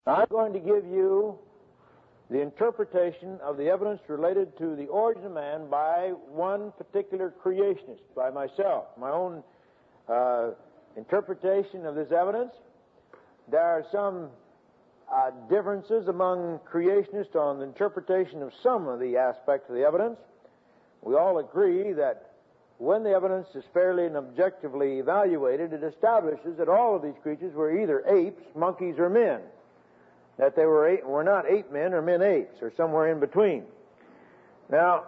I'm going to give you the interpretation of the evidence related to the origin of man by one particular creationist, by myself, my own interpretation of this evidence. There are some differences among creationists on the interpretation of some of the aspects of the evidence. We all agree that when the evidence is fairly and objectively evaluated, it establishes that all of these creatures were either apes, monkeys, or men. That they were not ape men or men apes, or somewhere in between. Now,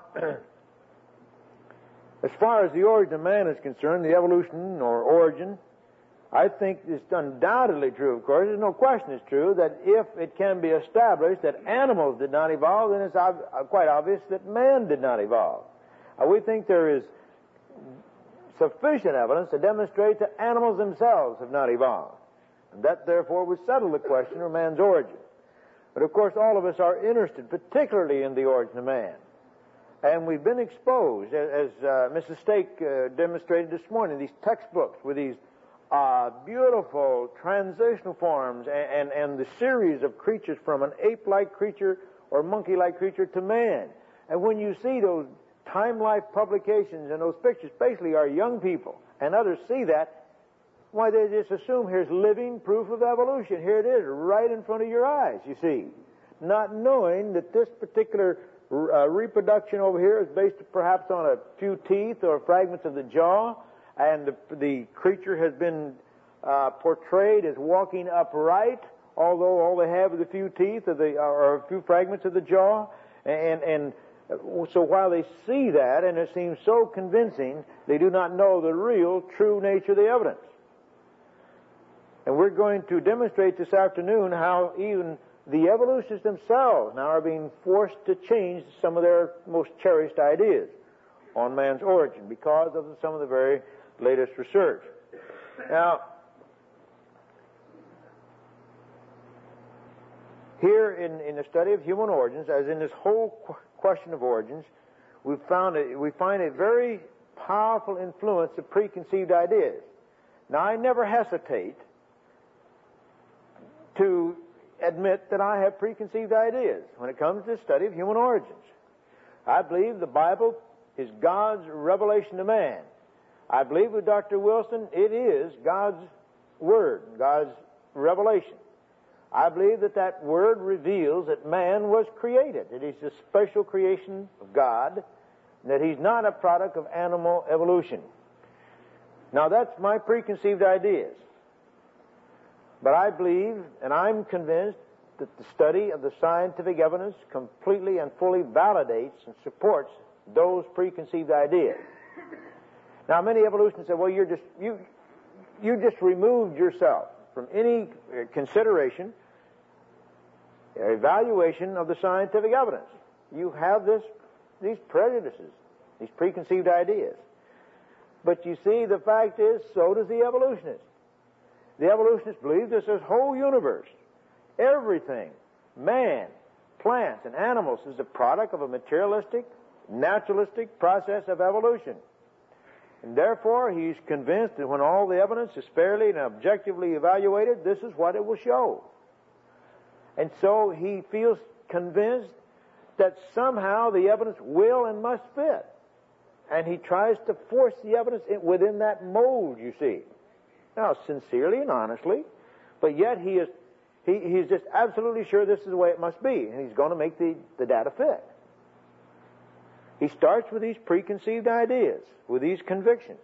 as far as the origin of man is concerned, the evolution or origin, I think it's undoubtedly true, of course. There's no question it's true that if it can be established that animals did not evolve, then it's quite obvious that man did not evolve. We think there is sufficient evidence to demonstrate that animals themselves have not evolved. And that, therefore, would settle the question of man's origin. But, of course, all of us are interested, particularly in the origin of man. And we've been exposed, as Mrs. Stake demonstrated this morning, these textbooks with these beautiful transitional forms and the series of creatures from an ape-like creature or monkey-like creature to man. And when you see those Time Life publications and those pictures, basically our young people and others see that, why, they just assume here's living proof of evolution. Here it is, right in front of your eyes, you see. Not knowing that this particular reproduction over here is based perhaps on a few teeth or fragments of the jaw, and the creature has been portrayed as walking upright, although all they have is a few teeth or a few fragments of the jaw. And so while they see that, and it seems so convincing, they do not know the real, true nature of the evidence. And we're going to demonstrate this afternoon how even the evolutionists themselves now are being forced to change some of their most cherished ideas on man's origin because of some of the very latest research. Now, here in the study of human origins, as in this whole question of origins, we find a very powerful influence of preconceived ideas. Now, I never hesitate to admit that I have preconceived ideas when it comes to the study of human origins. I believe the Bible is God's revelation to man. I believe with Dr. Wilson it is God's Word, God's revelation. I believe that Word reveals that man was created, that he's a special creation of God, and that he's not a product of animal evolution. Now that's my preconceived ideas. But I believe, and I'm convinced, that the study of the scientific evidence completely and fully validates and supports those preconceived ideas. Now, many evolutionists say, well, you just removed yourself from any consideration, evaluation of the scientific evidence. You have these prejudices, these preconceived ideas. But you see, the fact is, so does the evolutionist. The evolutionists believe this whole universe, everything, man, plants, and animals, is a product of a materialistic, naturalistic process of evolution. And therefore, he's convinced that when all the evidence is fairly and objectively evaluated, this is what it will show. And so he feels convinced that somehow the evidence will and must fit. And he tries to force the evidence within that mold, you see. Now, sincerely and honestly, but yet he's just absolutely sure this is the way it must be, and he's going to make the data fit. He starts with these preconceived ideas, with these convictions,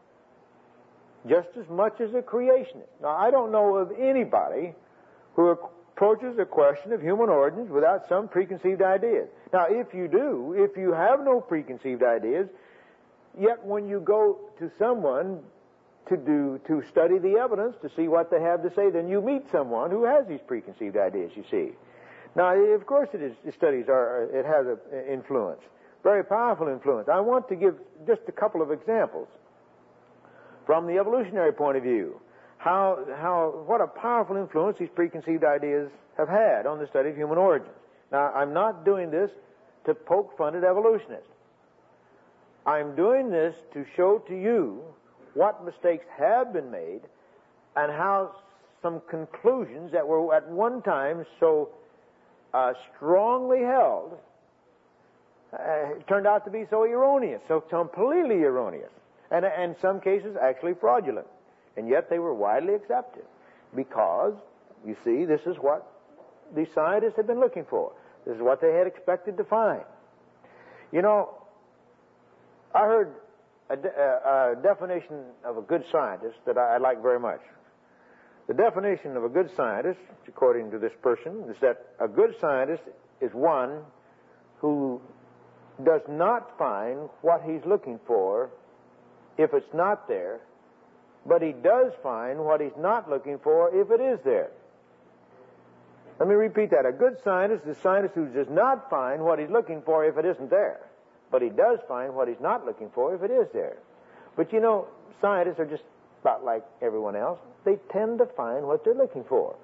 just as much as a creationist. Now, I don't know of anybody who approaches the question of human origins without some preconceived ideas. Now, if you have no preconceived ideas, yet when you go to someone to study the evidence, to see what they have to say, then you meet someone who has these preconceived ideas, you see. Now, of course it has an influence, very powerful influence. I want to give just a couple of examples from the evolutionary point of view, what a powerful influence these preconceived ideas have had on the study of human origins. Now, I'm not doing this to poke fun at evolutionists. I'm doing this to show to you what mistakes have been made and how some conclusions that were at one time so strongly held turned out to be so erroneous, so completely erroneous, and in some cases actually fraudulent. And yet they were widely accepted because, you see, this is what the scientists had been looking for. This is what they had expected to find. You know, I heard a definition of a good scientist that I like very much. The definition of a good scientist, according to this person, is that a good scientist is one who does not find what he's looking for if it's not there, but he does find what he's not looking for if it is there. Let me repeat that. A good scientist is a scientist who does not find what he's looking for if it isn't there, but he does find what he's not looking for if it is there. But you know, scientists are just about like everyone else. They tend to find what they're looking for.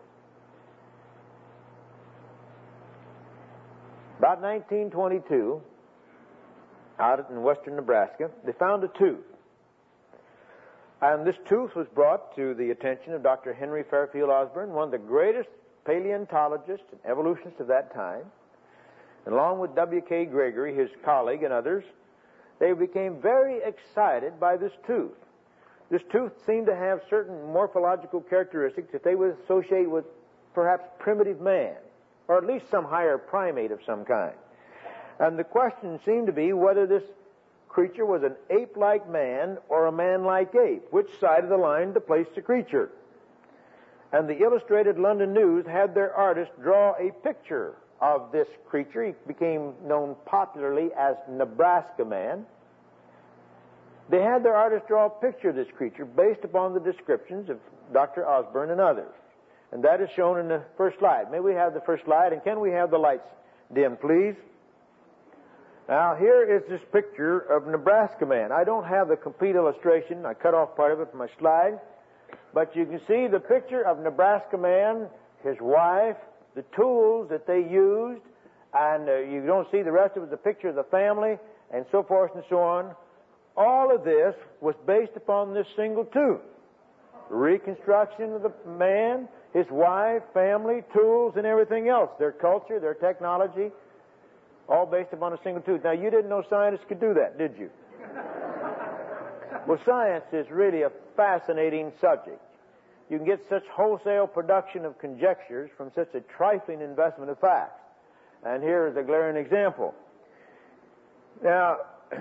About 1922, out in western Nebraska, they found a tooth. And this tooth was brought to the attention of Dr. Henry Fairfield Osborn, one of the greatest paleontologists and evolutionists of that time. And along with W.K. Gregory, his colleague, and others, they became very excited by this tooth. This tooth seemed to have certain morphological characteristics that they would associate with perhaps primitive man, or at least some higher primate of some kind. And the question seemed to be whether this creature was an ape-like man or a man-like ape. Which side of the line to place the creature? And the Illustrated London News had their artist draw a picture of this creature. He became known popularly as Nebraska Man. They had their artist draw a picture of this creature based upon the descriptions of Dr. Osborn and others. And that is shown in the first slide. May we have the first slide, and can we have the lights dim, please? Now, here is this picture of Nebraska Man. I don't have the complete illustration. I cut off part of it from my slide. But you can see the picture of Nebraska Man, his wife, the tools that they used, and you don't see the rest of it, the picture of the family, and so forth and so on. All of this was based upon this single tooth. Reconstruction of the man, his wife, family, tools, and everything else. Their culture, their technology, all based upon a single tooth. Now, you didn't know scientists could do that, did you? Well, science is really a fascinating subject. You can get such wholesale production of conjectures from such a trifling investment of facts. And here is a glaring example. Now,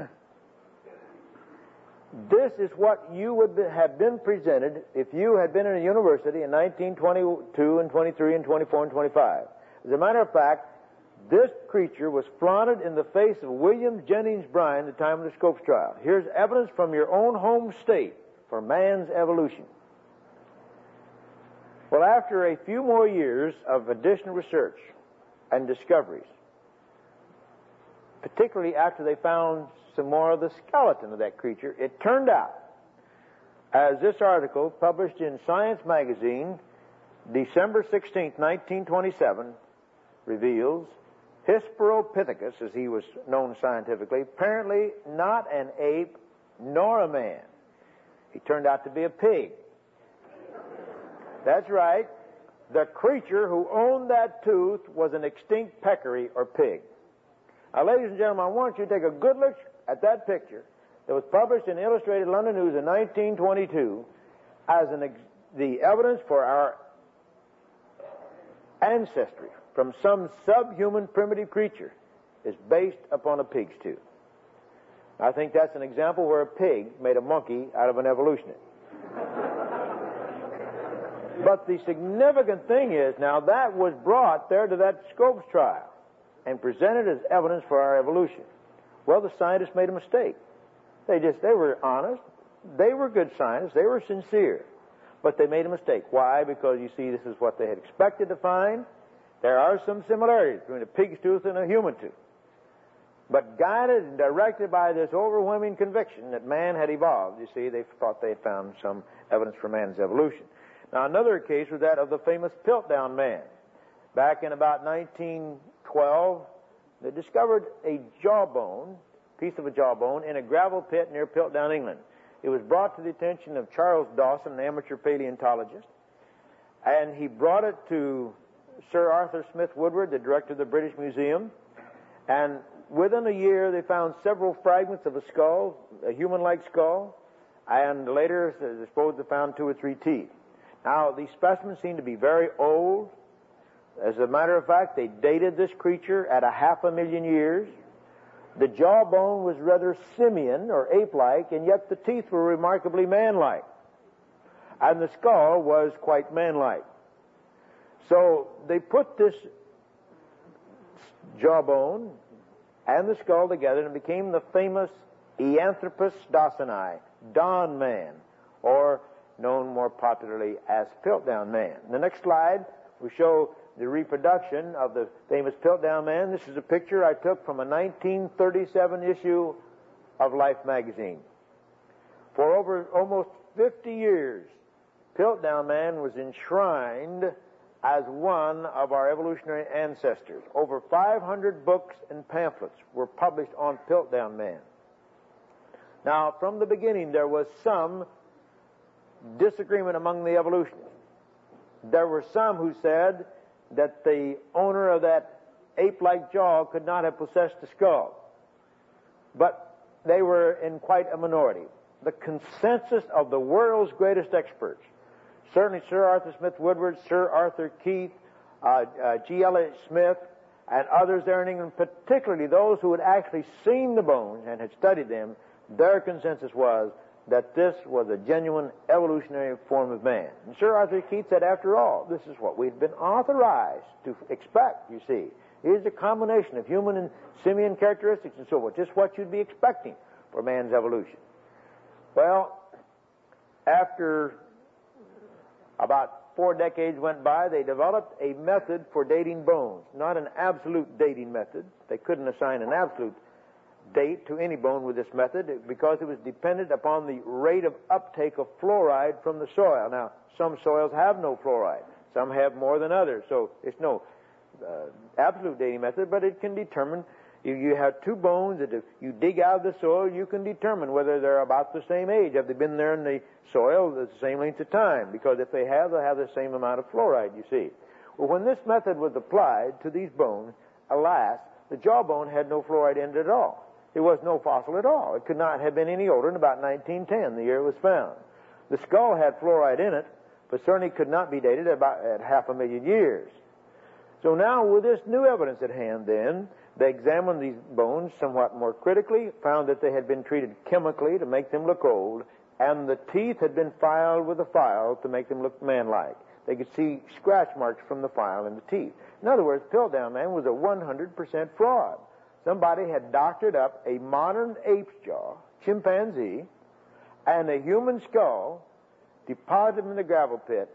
this is what you would have been presented if you had been in a university in 1922 and 23 and 24 and 25. As a matter of fact, this creature was flaunted in the face of William Jennings Bryan at the time of the Scopes trial. Here's evidence from your own home state for man's evolution. Well, after a few more years of additional research and discoveries, particularly after they found some more of the skeleton of that creature, it turned out, as this article published in Science magazine, December 16, 1927, reveals, Hesperopithecus, as he was known scientifically, apparently not an ape nor a man. He turned out to be a pig. That's right. The creature who owned that tooth was an extinct peccary or pig. Now, ladies and gentlemen, I want you to take a good look at that picture that was published in Illustrated London News in 1922 as the evidence for our ancestry from some subhuman primitive creature is based upon a pig's tooth. I think that's an example where a pig made a monkey out of an evolutionist. But the significant thing is, now that was brought there to that Scopes trial and presented as evidence for our evolution. Well, the scientists made a mistake. They were honest. They were good scientists. They were sincere. But they made a mistake. Why? Because, you see, this is what they had expected to find. There are some similarities between a pig's tooth and a human tooth. But guided and directed by this overwhelming conviction that man had evolved, you see, they thought they had found some evidence for man's evolution. Now, another case was that of the famous Piltdown Man. Back in about 1912, they discovered a jawbone, piece of a jawbone, in a gravel pit near Piltdown, England. It was brought to the attention of Charles Dawson, an amateur paleontologist, and he brought it to Sir Arthur Smith Woodward, the director of the British Museum, and within a year they found several fragments of a skull, a human-like skull, and later they're supposed to have found 2 or 3 teeth. Now, these specimens seem to be very old. As a matter of fact, they dated this creature at 500,000 years. The jawbone was rather simian or ape-like, and yet the teeth were remarkably man-like. And the skull was quite man-like. So they put this jawbone and the skull together and it became the famous Eanthropus dawsoni, Dawn Man, or known more popularly as Piltdown Man. The next slide will show the reproduction of the famous Piltdown Man. This is a picture I took from a 1937 issue of Life magazine. For over almost 50 years, Piltdown Man was enshrined as one of our evolutionary ancestors. Over 500 books and pamphlets were published on Piltdown Man. Now, from the beginning, there was some disagreement among the evolutionists. There were some who said that the owner of that ape-like jaw could not have possessed the skull. But they were in quite a minority. The consensus of the world's greatest experts, certainly Sir Arthur Smith Woodward, Sir Arthur Keith, G. Elliott Smith, and others there in England, particularly those who had actually seen the bones and had studied them, their consensus was that this was a genuine evolutionary form of man. And Sir Arthur Keith said, after all, this is what we've been authorized to expect, you see. It is a combination of human and simian characteristics and so forth, just what you'd be expecting for man's evolution. Well, after about 4 decades went by, they developed a method for dating bones, not an absolute dating method. They couldn't assign an absolute date to any bone with this method because it was dependent upon the rate of uptake of fluoride from the soil. Now, some soils have no fluoride. Some have more than others. So it's no absolute dating method, but it can determine. You have 2 bones that if you dig out of the soil, you can determine whether they're about the same age. Have they been there in the soil the same length of time? Because if they have, they'll have the same amount of fluoride, you see. Well, when this method was applied to these bones, alas, the jawbone had no fluoride in it at all. There was no fossil at all. It could not have been any older than about 1910, the year it was found. The skull had fluoride in it, but certainly could not be dated at 500,000 years. So now, with this new evidence at hand, then, they examined these bones somewhat more critically, found that they had been treated chemically to make them look old, and the teeth had been filed with a file to make them look man-like. They could see scratch marks from the file in the teeth. In other words, Piltdown Man was a 100% fraud. Somebody had doctored up a modern ape's jaw, chimpanzee, and a human skull, deposited them in the gravel pit,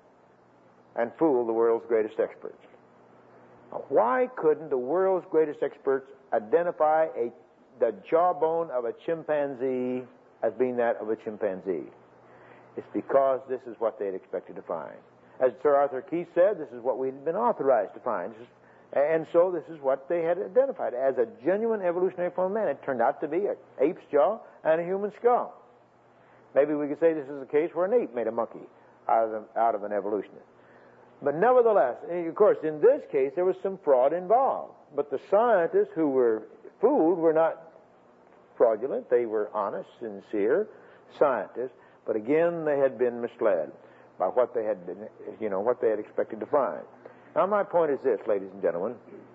and fooled the world's greatest experts. Now, why couldn't the world's greatest experts identify the jawbone of a chimpanzee as being that of a chimpanzee? It's because this is what they had expected to find. As Sir Arthur Keith said, this is what we had been authorized to find. And so this is what they had identified as a genuine evolutionary form of man. It turned out to be an ape's jaw and a human skull. Maybe we could say this is a case where an ape made a monkey out of an evolutionist. But nevertheless, of course, in this case, there was some fraud involved. But the scientists who were fooled were not fraudulent. They were honest, sincere scientists. But again, they had been misled by what they had been, what they had expected to find. Now, my point is this, ladies and gentlemen.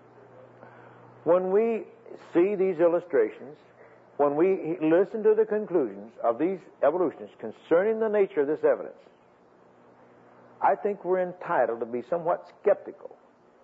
When we see these illustrations, when we listen to the conclusions of these evolutionists concerning the nature of this evidence, I think we're entitled to be somewhat skeptical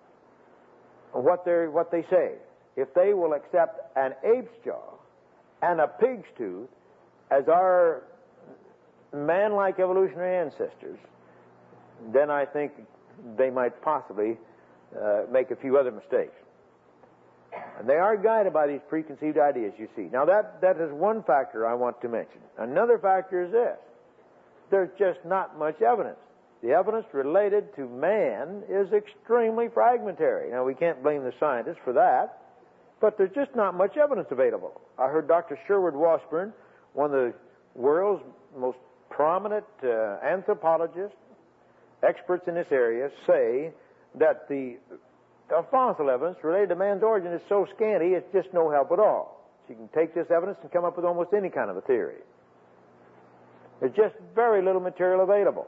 of what they say. If they will accept an ape's jaw and a pig's tooth as our man-like evolutionary ancestors, then I think they might possibly make a few other mistakes. And they are guided by these preconceived ideas, you see. Now, that is one factor I want to mention. Another factor is this. There's just not much evidence. The evidence related to man is extremely fragmentary. Now, we can't blame the scientists for that, but there's just not much evidence available. I heard Dr. Sherwood Washburn, one of the world's most prominent anthropologists, experts in this area say that the fossil evidence related to man's origin is so scanty, it's just no help at all. So you can take this evidence and come up with almost any kind of a theory. There's just very little material available.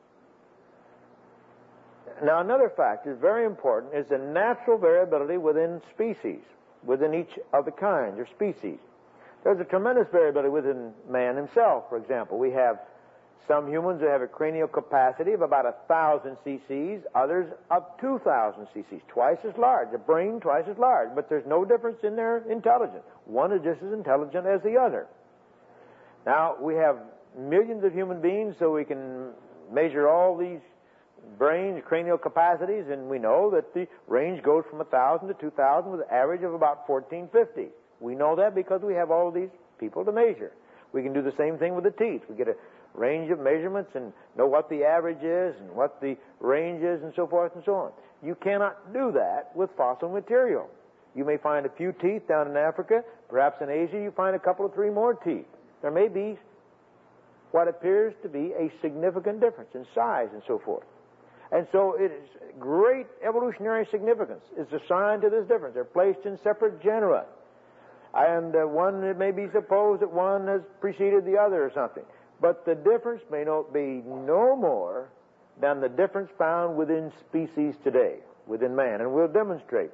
Now, another fact is very important is the natural variability within species, within each of the kinds or species. There's a tremendous variability within man himself, for example. We have some humans who have a cranial capacity of about 1,000 cc's, others of 2,000 cc's, twice as large, a brain twice as large, but there's no difference in their intelligence. One is just as intelligent as the other. Now, we have millions of human beings, so we can measure all these brains, cranial capacities, and we know that the range goes from 1,000 to 2,000 with an average of about 1,450. We know that because we have all of these people to measure. We can do the same thing with the teeth. We get a range of measurements and know what the average is and what the range is and so forth and so on. You cannot do that with fossil material. You may find a few teeth down in Africa. Perhaps in Asia you find a couple of 3 more teeth. There may be what appears to be a significant difference in size and so forth. And so it is great evolutionary significance is assigned to this difference. They're placed in separate genera. And it may be supposed that one has preceded the other or something. But the difference may be no more than the difference found within species today, within man. And we'll demonstrate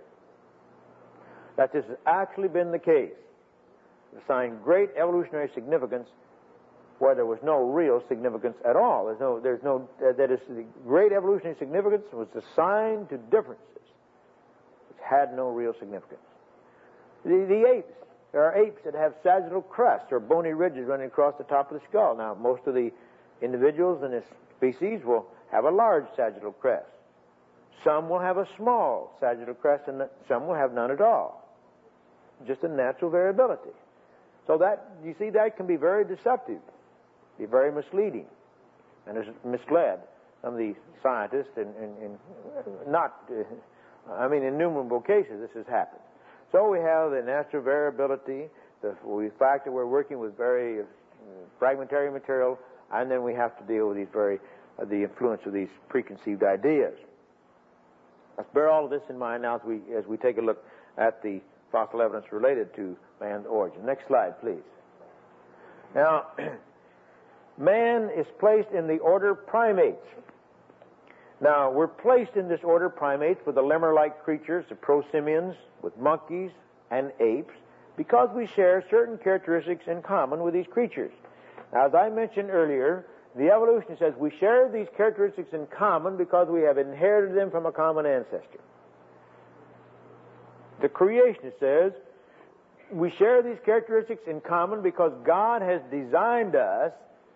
that this has actually been the case. Assigned great evolutionary significance where there was no real significance at all. That is, the great evolutionary significance was assigned to differences which had no real significance. The apes. There are apes that have sagittal crests or bony ridges running across the top of the skull. Now, most of the individuals in this species will have a large sagittal crest. Some will have a small sagittal crest, and some will have none at all. Just a natural variability. So that, you see, that can be very deceptive, be very misleading, and has misled some of the scientists in innumerable cases this has happened. So we have the natural variability, the fact that we're working with very fragmentary material, and then we have to deal with the influence of these preconceived ideas. Let's bear all of this in mind now as we take a look at the fossil evidence related to man's origin. Next slide, please. Now, man is placed in the order primates. Now, we're placed in this order primates with the lemur-like creatures, the prosimians, with monkeys and apes, because we share certain characteristics in common with these creatures. Now, as I mentioned earlier, the evolutionist says we share these characteristics in common because we have inherited them from a common ancestor. The creationist says we share these characteristics in common because God has designed us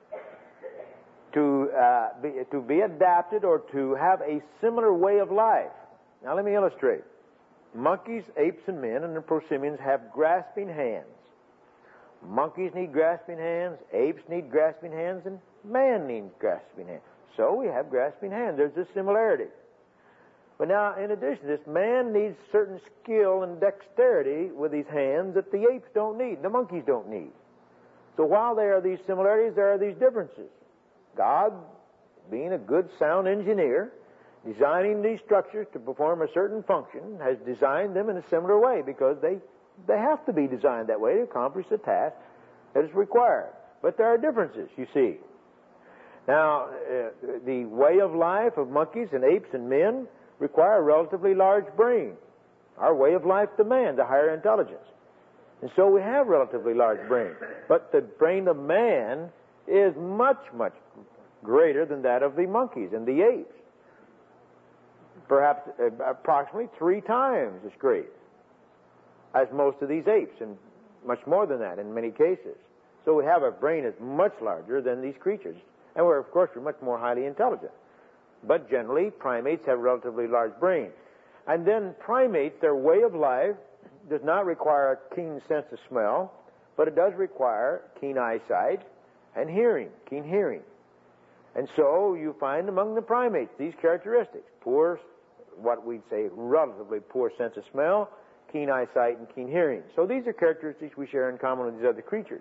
to be adapted or to have a similar way of life. Now let me illustrate. Monkeys, apes, and men and the prosimians have grasping hands. Monkeys need grasping hands, apes need grasping hands, and man needs grasping hands. So we have grasping hands. There's this similarity. But now, in addition to this, man needs certain skill and dexterity with his hands that the apes don't need, the monkeys don't need. So while there are these similarities, there are these differences. God, being a good, sound engineer, designing these structures to perform a certain function, has designed them in a similar way because they have to be designed that way to accomplish the task that is required. But there are differences, you see. Now, the way of life of monkeys and apes and men require a relatively large brain. Our way of life demands a higher intelligence. And so we have relatively large brains. But the brain of man is much, much greater than that of the monkeys and the apes. Perhaps approximately 3 times as great as most of these apes, and much more than that in many cases. So we have a brain that's much larger than these creatures. And we're much more highly intelligent. But generally, primates have relatively large brains. And then primates, their way of life does not require a keen sense of smell, but it does require keen eyesight and hearing, keen hearing. And so you find among the primates these characteristics: poor, what we'd say relatively poor sense of smell, keen eyesight, and keen hearing. So these are characteristics we share in common with these other creatures.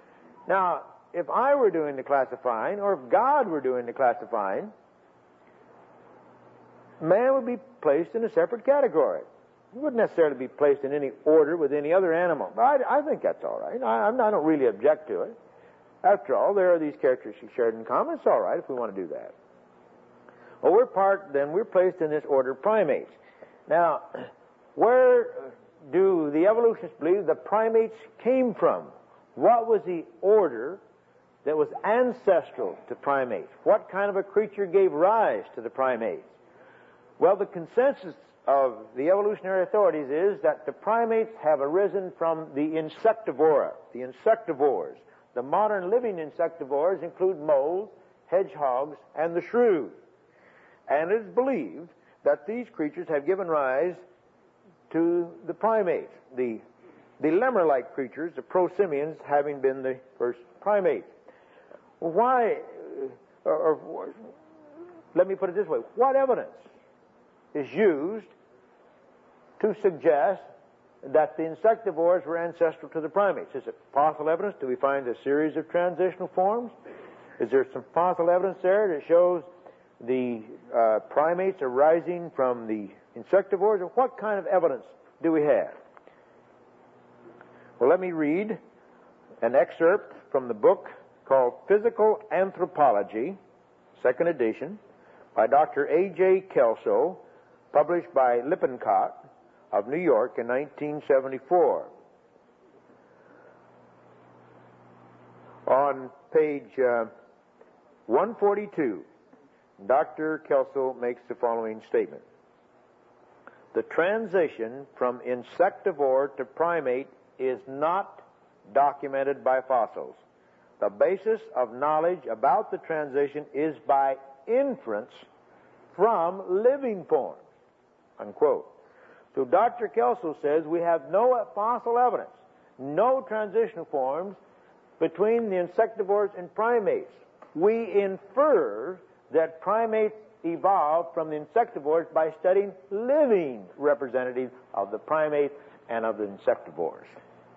Now, if I were doing the classifying, or if God were doing the classifying, man would be placed in a separate category. He wouldn't necessarily be placed in any order with any other animal. I think that's all right. I don't really object to it. After all, there are these characteristics shared in common. It's all right if we want to do that. Well, we're placed in this order primates. Now, where do the evolutionists believe the primates came from? What was the order that was ancestral to primates? What kind of a creature gave rise to the primates? Well, the consensus of the evolutionary authorities is that the primates have arisen from the insectivora, the insectivores. The modern living insectivores include moles, hedgehogs, and the shrew. And it is believed that these creatures have given rise to the primates, the lemur-like creatures, the prosimians, having been the first primates. Why, or let me put it this way, what evidence is used to suggest that the insectivores were ancestral to the primates? Is it fossil evidence? Do we find a series of transitional forms? Is there some fossil evidence there that shows the primates arising from the insectivores? Or what kind of evidence do we have? Well, let me read an excerpt from the book called Physical Anthropology, second edition, by Dr. A.J. Kelso, published by Lippincott of New York in 1974. On page 142, Dr. Kelso makes the following statement. The transition from insectivore to primate is not documented by fossils. The basis of knowledge about the transition is by inference from living forms, unquote. So Dr. Kelso says we have no fossil evidence, no transitional forms between the insectivores and primates. We infer that primates evolved from the insectivores by studying living representatives of the primates and of the insectivores.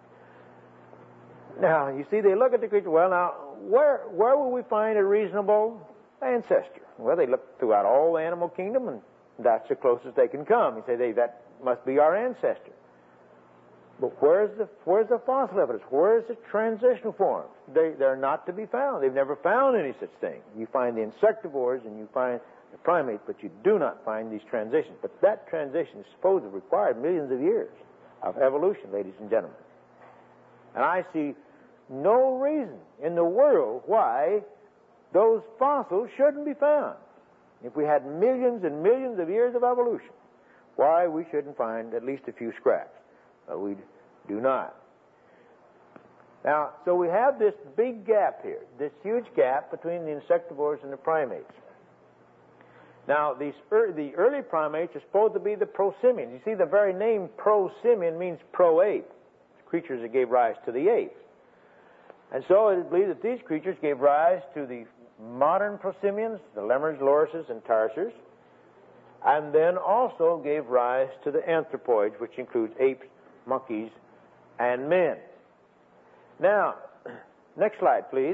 Now, you see, they look at the creature. Well, now, where will we find a reasonable ancestor? Well, they look throughout all the animal kingdom, and that's the closest they can come. You say, that must be our ancestor. But where's the fossil evidence? Where's the transitional forms? They're not to be found. They've never found any such thing. You find the insectivores and you find the primates, but you do not find these transitions. But that transition is supposed to require millions of years of evolution, ladies and gentlemen. And I see no reason in the world why those fossils shouldn't be found. If we had millions and millions of years of evolution, why we shouldn't find at least a few scraps. But we do not. Now, so we have this big gap here, this huge gap between the insectivores and the primates. Now, the early primates are supposed to be the prosimians. You see, the very name prosimian means pro-ape, creatures that gave rise to the apes. And so it is believed that these creatures gave rise to the modern prosimians, the lemurs, lorises, and tarsers, and then also gave rise to the anthropoids, which includes apes, monkeys, and men. Now, next slide, please.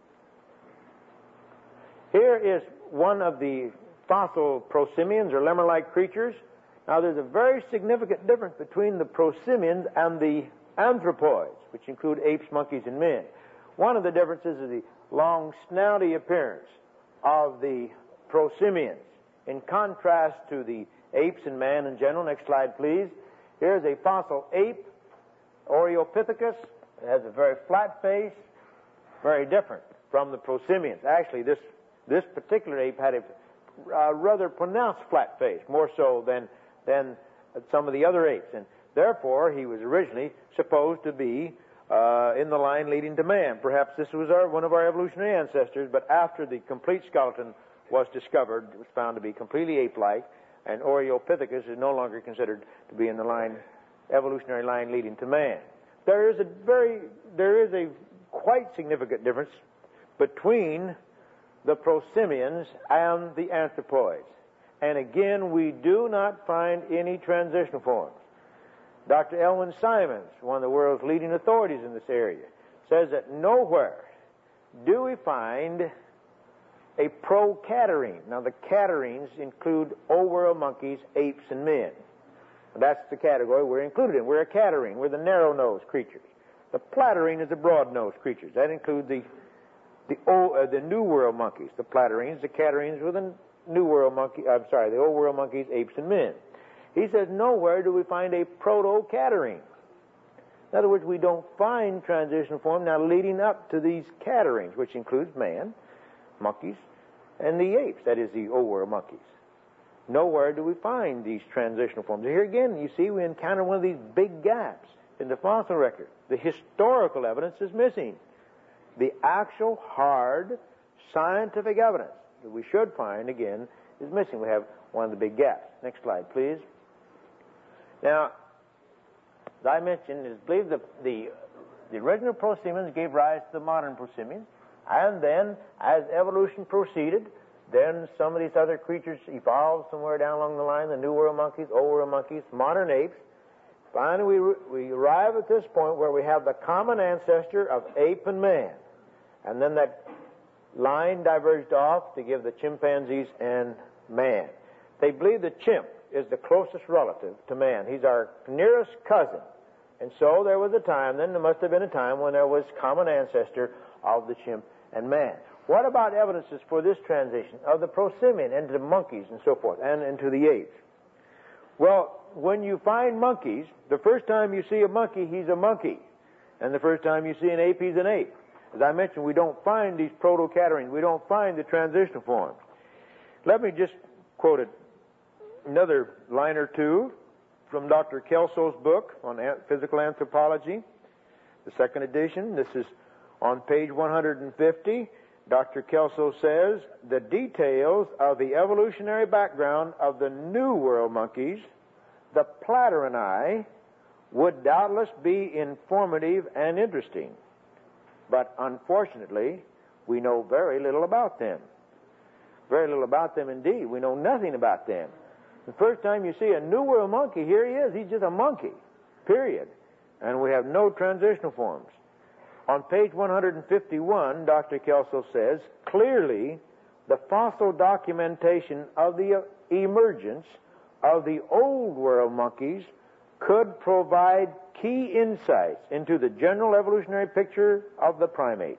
Here is one of the fossil prosimians, or lemur-like creatures. Now, there's a very significant difference between the prosimians and the anthropoids, which include apes, monkeys, and men. One of the differences is the long, snouty appearance of the prosimians, in contrast to the apes and man in general. Next slide, please. Here's a fossil ape, Oreopithecus. It has a very flat face, very different from the prosimians. Actually, this particular ape had a rather pronounced flat face, more so than some of the other apes. And therefore, he was originally supposed to be in the line leading to man. Perhaps this was one of our evolutionary ancestors, but after the complete skeleton was discovered, it was found to be completely ape-like, and Oreopithecus is no longer considered to be in the evolutionary line leading to man. There is a quite significant difference between the prosimians and the anthropoids. And again, we do not find any transitional forms. Dr. Elwin Simons, one of the world's leading authorities in this area, says that nowhere do we find a procatarrhine. Now, the catarrhines include old world monkeys, apes, and men. That's the category we're included in. We're a catarrhine. We're the narrow-nosed creatures. The platyrrhine is the broad-nosed creatures. That includes the New World monkeys. The platyrrhines, the catarrhines were the the old world monkeys, apes, and men. He says nowhere do we find a proto-catarrhine. In other words, we don't find transitional form now leading up to these catarrhines, which includes man, monkeys, and the apes, that is the old world monkeys. Nowhere do we find these transitional forms. Here again, you see, we encounter one of these big gaps in the fossil record. The historical evidence is missing. The actual hard scientific evidence that we should find, again, is missing. We have one of the big gaps. Next slide, please. Now, as I mentioned, it is believed that the original prosimians gave rise to the modern prosimians, and then, as evolution proceeded, then some of these other creatures evolved somewhere down along the line, the New World monkeys, Old World monkeys, modern apes. Finally, we arrive at this point where we have the common ancestor of ape and man. And then that line diverged off to give the chimpanzees and man. They believe the chimp is the closest relative to man. He's our nearest cousin. And so there was a time, then there must have been a time when there was common ancestor of the chimp and man. What about evidences for this transition of the prosimian into the monkeys and so forth, and into the apes? Well, when you find monkeys, the first time you see a monkey, he's a monkey. And the first time you see an ape, he's an ape. As I mentioned, we don't find these proto-catarrhines. We don't find the transitional forms. Let me just quote another line or two from Dr. Kelso's book on physical anthropology, the second edition. This is on page 150. Dr. Kelso says, the details of the evolutionary background of the New World monkeys, the platyrrhini, would doubtless be informative and interesting. But unfortunately, we know very little about them. Very little about them indeed. We know nothing about them. The first time you see a New World monkey, here he is. He's just a monkey, period. And we have no transitional forms. On page 151, Dr. Kelso says, clearly, the fossil documentation of the emergence of the Old World monkeys could provide key insights into the general evolutionary picture of the primates.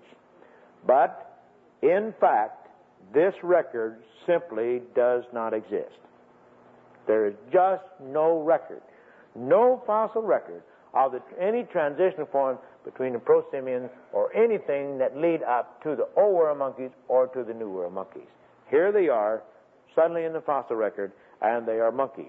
But, in fact, this record simply does not exist. There is just no record, no fossil record of any transitional form between the prosimians or anything that lead up to the Old World monkeys or to the New World monkeys. Here they are, suddenly in the fossil record, and they are monkeys.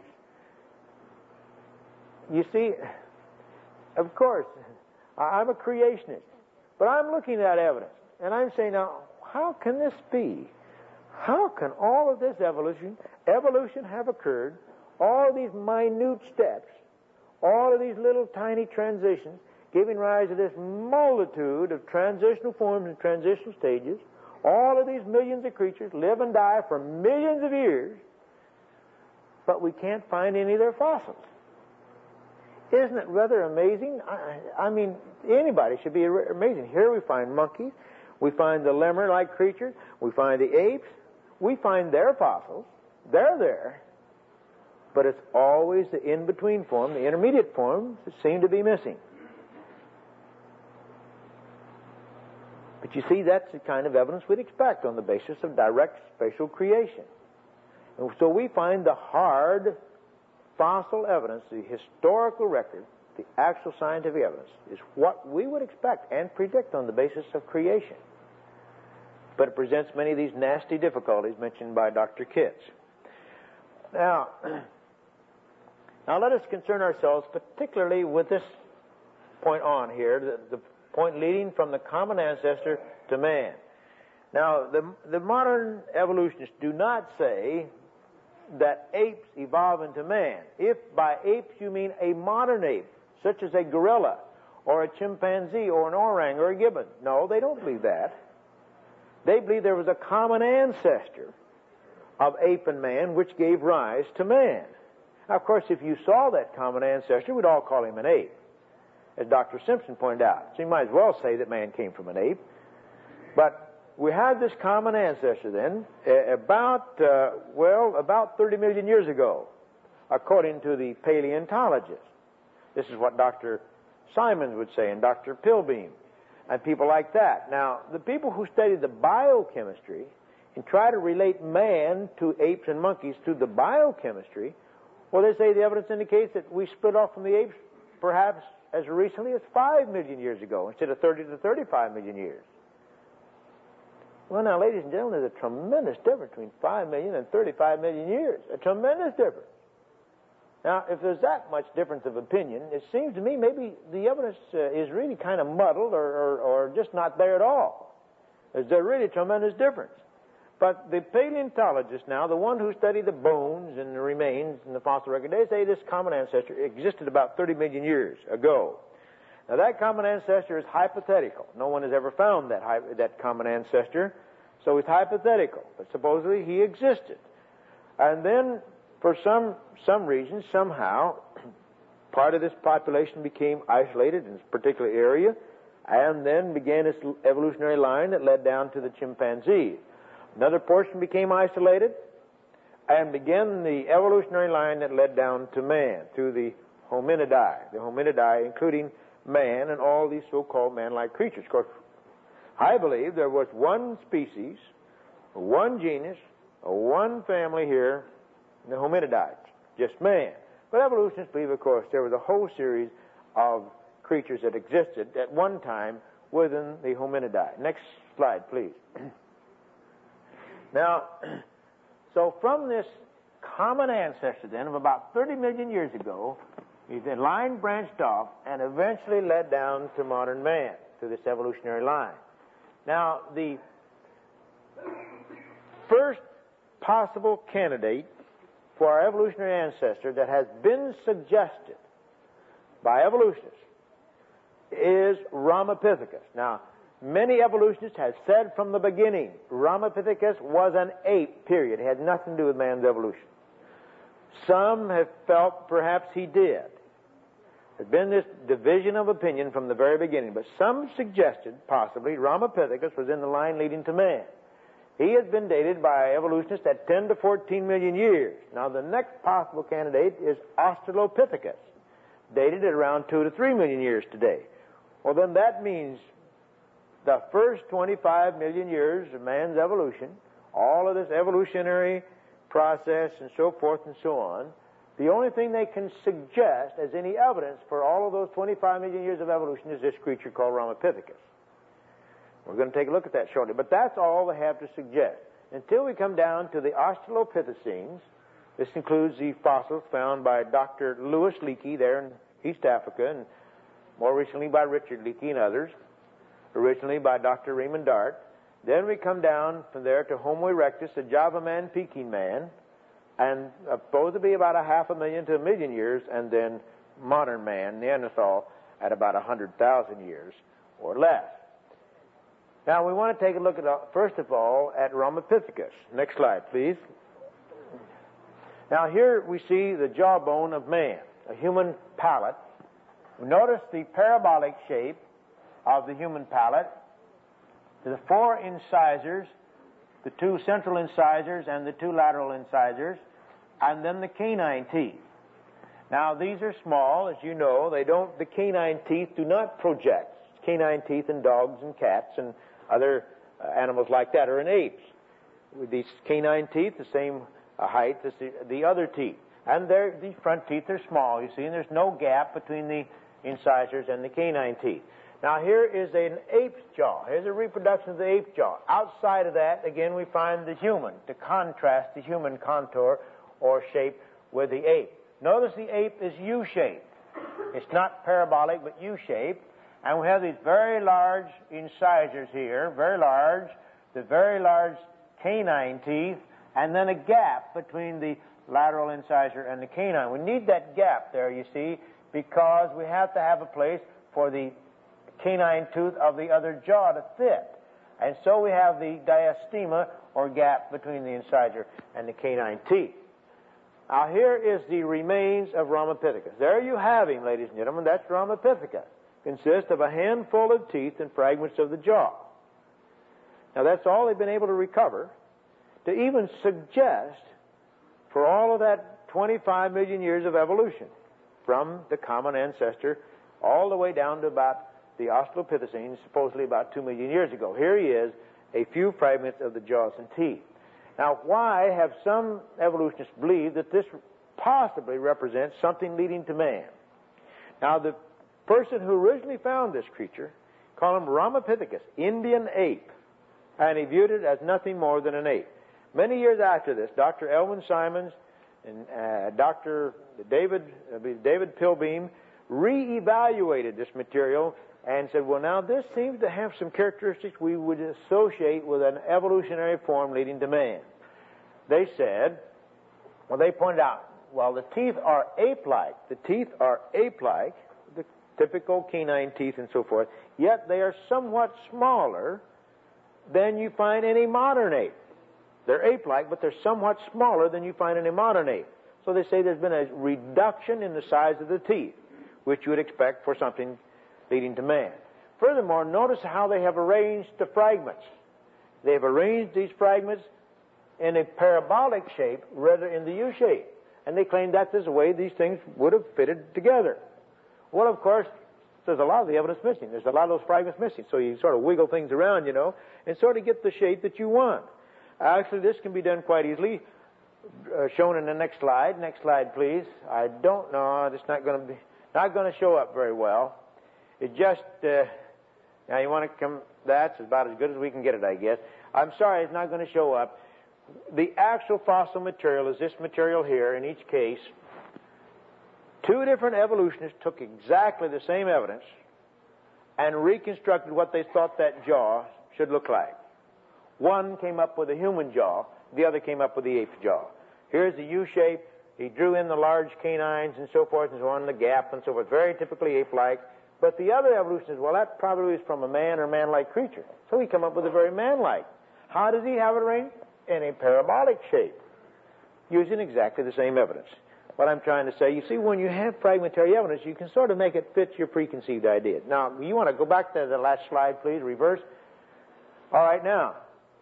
You see, of course, I'm a creationist, but I'm looking at that evidence, and I'm saying, now, how can this be? How can all of this evolution have occurred, all of these minute steps, all of these little tiny transitions, giving rise to this multitude of transitional forms and transitional stages? All of these millions of creatures live and die for millions of years, but we can't find any of their fossils. Isn't it rather amazing? I mean, anybody should be amazing. Here we find monkeys, we find the lemur-like creatures, we find the apes, we find their fossils. They're there. But it's always the in-between form, the intermediate forms that seem to be missing. But you see, that's the kind of evidence we'd expect on the basis of direct spatial creation. And so we find the hard fossil evidence, the historical record, the actual scientific evidence, is what we would expect and predict on the basis of creation. But it presents many of these nasty difficulties mentioned by Dr. Kitts. Now let us concern ourselves particularly with this point on here, the point leading from the common ancestor to man. Now, the modern evolutionists do not say that apes evolve into man. If by apes you mean a modern ape, such as a gorilla, or a chimpanzee, or an orang, or a gibbon. No, they don't believe that. They believe there was a common ancestor of ape and man which gave rise to man. Now, of course, if you saw that common ancestor, we'd all call him an ape, as Dr. Simpson pointed out. So you might as well say that man came from an ape. But we had this common ancestor then about 30 million years ago, according to the paleontologists. This is what Dr. Simons would say and Dr. Pilbeam and people like that. Now, the people who study the biochemistry and try to relate man to apes and monkeys through the biochemistry, well, they say the evidence indicates that we split off from the apes perhaps as recently as 5 million years ago instead of 30 to 35 million years. Well, now, ladies and gentlemen, there's a tremendous difference between 5 million and 35 million years. A tremendous difference. Now, if there's that much difference of opinion, it seems to me maybe the evidence is really kind of muddled or just not there at all. There's a really tremendous difference. But the paleontologists now, the one who study the bones and the remains in the fossil record, they say this common ancestor existed about 30 million years ago. Now, that common ancestor is hypothetical. No one has ever found that common ancestor, so it's hypothetical. But supposedly he existed. And then, for some reason, somehow, part of this population became isolated in this particular area, and then began this evolutionary line that led down to the chimpanzees. Another portion became isolated and began the evolutionary line that led down to man, through the hominidae, including man and all these so-called man-like creatures. Of course, I believe there was one species, one genus, one family here, the hominidae, just man. But evolutionists believe, of course, there was a whole series of creatures that existed at one time within the hominidae. Next slide, please. Now, so from this common ancestor then of about 30 million years ago, the line branched off and eventually led down to modern man through this evolutionary line. Now, the first possible candidate for our evolutionary ancestor that has been suggested by evolutionists is Ramapithecus. Now, many evolutionists have said from the beginning Ramapithecus was an ape, period. It had nothing to do with man's evolution. Some have felt perhaps he did. There's been this division of opinion from the very beginning, but some suggested possibly Ramapithecus was in the line leading to man. He has been dated by evolutionists at 10 to 14 million years. Now, the next possible candidate is Australopithecus, dated at around 2 to 3 million years today. Well, then that means the first 25 million years of man's evolution, all of this evolutionary process and so forth and so on, the only thing they can suggest as any evidence for all of those 25 million years of evolution is this creature called Ramapithecus. We're going to take a look at that shortly, but that's all they have to suggest. Until we come down to the Australopithecines, this includes the fossils found by Dr. Louis Leakey there in East Africa, and more recently by Richard Leakey and others, originally by Dr. Raymond Dart. Then we come down from there to Homo erectus, a Java man, Peking man, and supposed to be about 500,000 to 1 million years, and then modern man, Neanderthal, at about 100,000 years or less. Now, we want to take a look at, first of all, at Ramapithecus. Next slide, please. Now, here we see the jawbone of man, a human palate. Notice the parabolic shape of the human palate. The 4 incisors, the 2 central incisors and the 2 lateral incisors, and then the canine teeth. Now, these are small, as you know. The canine teeth do not project. Canine teeth in dogs and cats and other animals like that are in apes. With these canine teeth, the same height as the other teeth. And the front teeth are small, you see, and there's no gap between the incisors and the canine teeth. Now, here is an ape's jaw. Here's a reproduction of the ape jaw. Outside of that, again, we find the human, to contrast the human contour or shape with the ape. Notice the ape is U-shaped. It's not parabolic, but U-shaped. And we have these very large incisors here, the very large canine teeth, and then a gap between the lateral incisor and the canine. We need that gap there, you see, because we have to have a place for the canine tooth of the other jaw to fit. And so we have the diastema, or gap, between the incisor and the canine teeth. Now, here is the remains of Ramapithecus. There you have him, ladies and gentlemen. That's Ramapithecus. Consists of a handful of teeth and fragments of the jaw. Now, that's all they've been able to recover to even suggest for all of that 25 million years of evolution from the common ancestor all the way down to about the Australopithecines, supposedly about 2 million years ago. Here he is, a few fragments of the jaws and teeth. Now, why have some evolutionists believed that this possibly represents something leading to man? Now, the person who originally found this creature called him Ramapithecus, Indian ape, and he viewed it as nothing more than an ape. Many years after this, Dr. Elwin Simons and Dr. David Pilbeam re-evaluated this material and said, well, now this seems to have some characteristics we would associate with an evolutionary form leading to man. They said, well, they pointed out, well, the teeth are ape-like. The teeth are ape-like, the typical canine teeth and so forth, yet they are somewhat smaller than you find in a modern ape. They're ape-like, but they're somewhat smaller than you find in a modern ape. So they say there's been a reduction in the size of the teeth, which you would expect for something leading to man. Furthermore, notice how they have arranged the fragments. They've arranged these fragments in a parabolic shape rather in the U shape. And they claim that is the way these things would have fitted together. Well, of course, there's a lot of the evidence missing. There's a lot of those fragments missing. So you sort of wiggle things around, and sort of get the shape that you want. Actually, this can be done quite easily, shown in the next slide. Next slide, please. I don't know. It's not going to show up very well. It just, now you want to come, that's about as good as we can get it, I guess. I'm sorry, it's not going to show up. The actual fossil material is this material here. In each case, two different evolutionists took exactly the same evidence and reconstructed what they thought that jaw should look like. One came up with a human jaw, the other came up with the ape jaw. Here's the U shape. He drew in the large canines and so forth and so on, the gap and so forth, very typically ape-like. But the other evolution is, well, that probably is from a man or man-like creature. So he came up with a very man-like. How does he have it arranged? In a parabolic shape, using exactly the same evidence. What I'm trying to say, you see, when you have fragmentary evidence, you can sort of make it fit your preconceived idea. Now, you want to go back to the last slide, please, reverse. All right, now.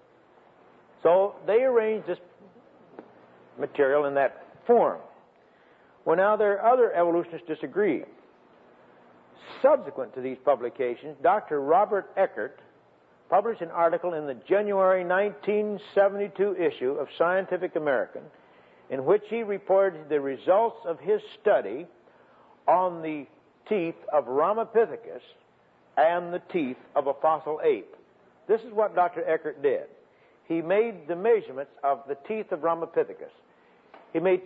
So they arranged this material in that form. Well, now there are other evolutionists disagree. Subsequent to these publications, Dr. Robert Eckert published an article in the January 1972 issue of Scientific American in which he reported the results of his study on the teeth of Ramapithecus and the teeth of a fossil ape. This is what Dr. Eckert did. He made the measurements of the teeth of Ramapithecus. He made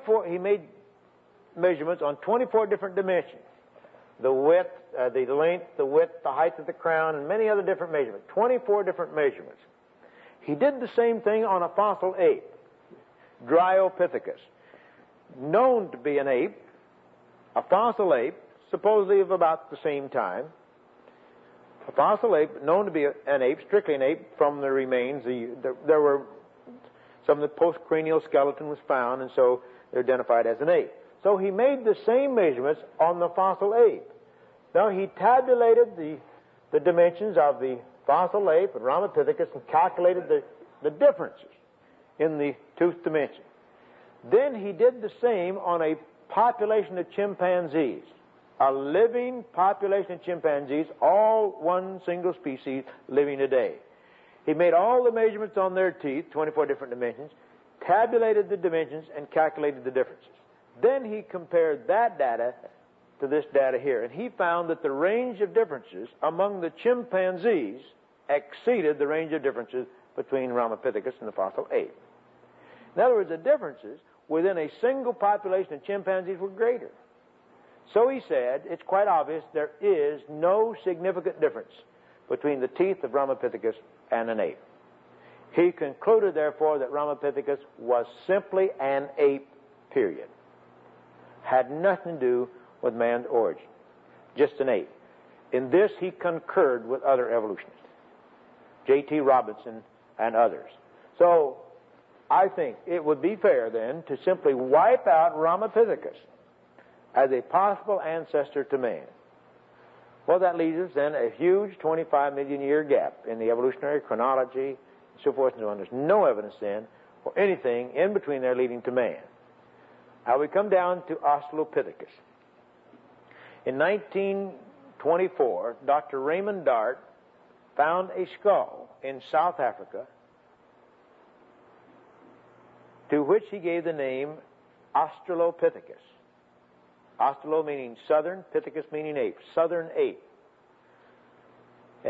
measurements on 24 different dimensions. The width, the length, the width, the height of the crown, and many other different measurements. 24 different measurements. He did the same thing on a fossil ape, Dryopithecus, known to be an ape, a fossil ape, supposedly of about the same time. A fossil ape, known to be an ape, strictly an ape, from the remains. There were some of the postcranial skeleton was found, and so they're identified as an ape. So he made the same measurements on the fossil ape. Now he tabulated the dimensions of the fossil ape and Ramapithecus and calculated the differences in the tooth dimension. Then he did the same on a population of chimpanzees, a living population of chimpanzees, all one single species living today. He made all the measurements on their teeth, 24 different dimensions, tabulated the dimensions, and calculated the differences. Then he compared that data to this data here, and he found that the range of differences among the chimpanzees exceeded the range of differences between Ramapithecus and the fossil ape. In other words, the differences within a single population of chimpanzees were greater. So he said, it's quite obvious there is no significant difference between the teeth of Ramapithecus and an ape. He concluded, therefore, that Ramapithecus was simply an ape, period. Had nothing to do with man's origin. Just an ape. In this, he concurred with other evolutionists, J.T. Robinson and others. So, I think it would be fair, then, to simply wipe out Ramapithecus as a possible ancestor to man. Well, that leaves us then a huge 25 million year gap in the evolutionary chronology, and so forth and so on. There's no evidence then for anything in between there leading to man. Now we come down to Australopithecus. In 1924, Dr. Raymond Dart found a skull in South Africa to which he gave the name Australopithecus. Australo meaning southern, Pithecus meaning ape, southern ape. It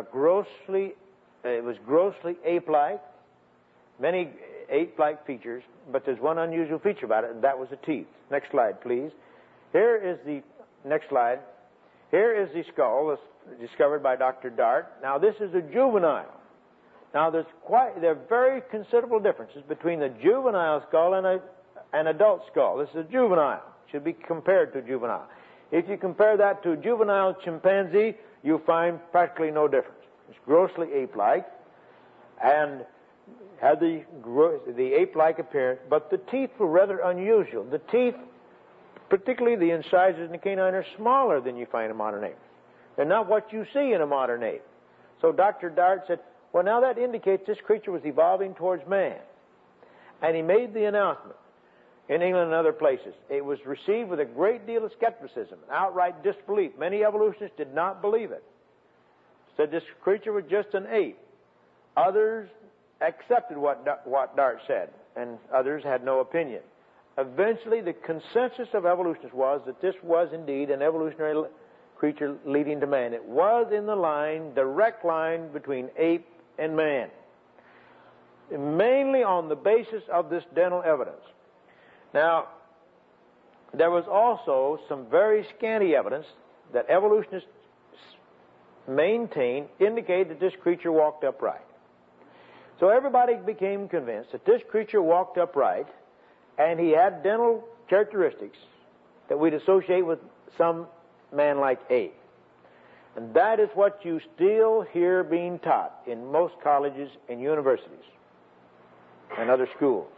was grossly ape-like, many ape-like features, but there's one unusual feature about it, and that was the teeth. Next slide, please. Next slide. Here is the skull discovered by Dr. Dart. Now, this is a juvenile. Now, there are very considerable differences between the juvenile skull and an adult skull. This is a juvenile. Should be compared to a juvenile. If you compare that to a juvenile chimpanzee, you find practically no difference. It's grossly ape-like and had the ape-like appearance, but the teeth were rather unusual. The teeth, particularly the incisors in the canine, are smaller than you find in modern apes. They're not what you see in a modern ape. So Dr. Dart said, well, now that indicates this creature was evolving towards man. And he made the announcement in England and other places. It was received with a great deal of skepticism and outright disbelief. Many evolutionists did not believe it. Said this creature was just an ape. Others accepted what Dart said, and others had no opinion. Eventually, the consensus of evolutionists was that this was indeed an evolutionary creature leading to man. It was in the direct line between ape and man, mainly on the basis of this dental evidence. Now, there was also some very scanty evidence that evolutionists maintain indicate that this creature walked upright. So everybody became convinced that this creature walked upright and he had dental characteristics that we'd associate with some man-like ape. And that is what you still hear being taught in most colleges and universities and other schools.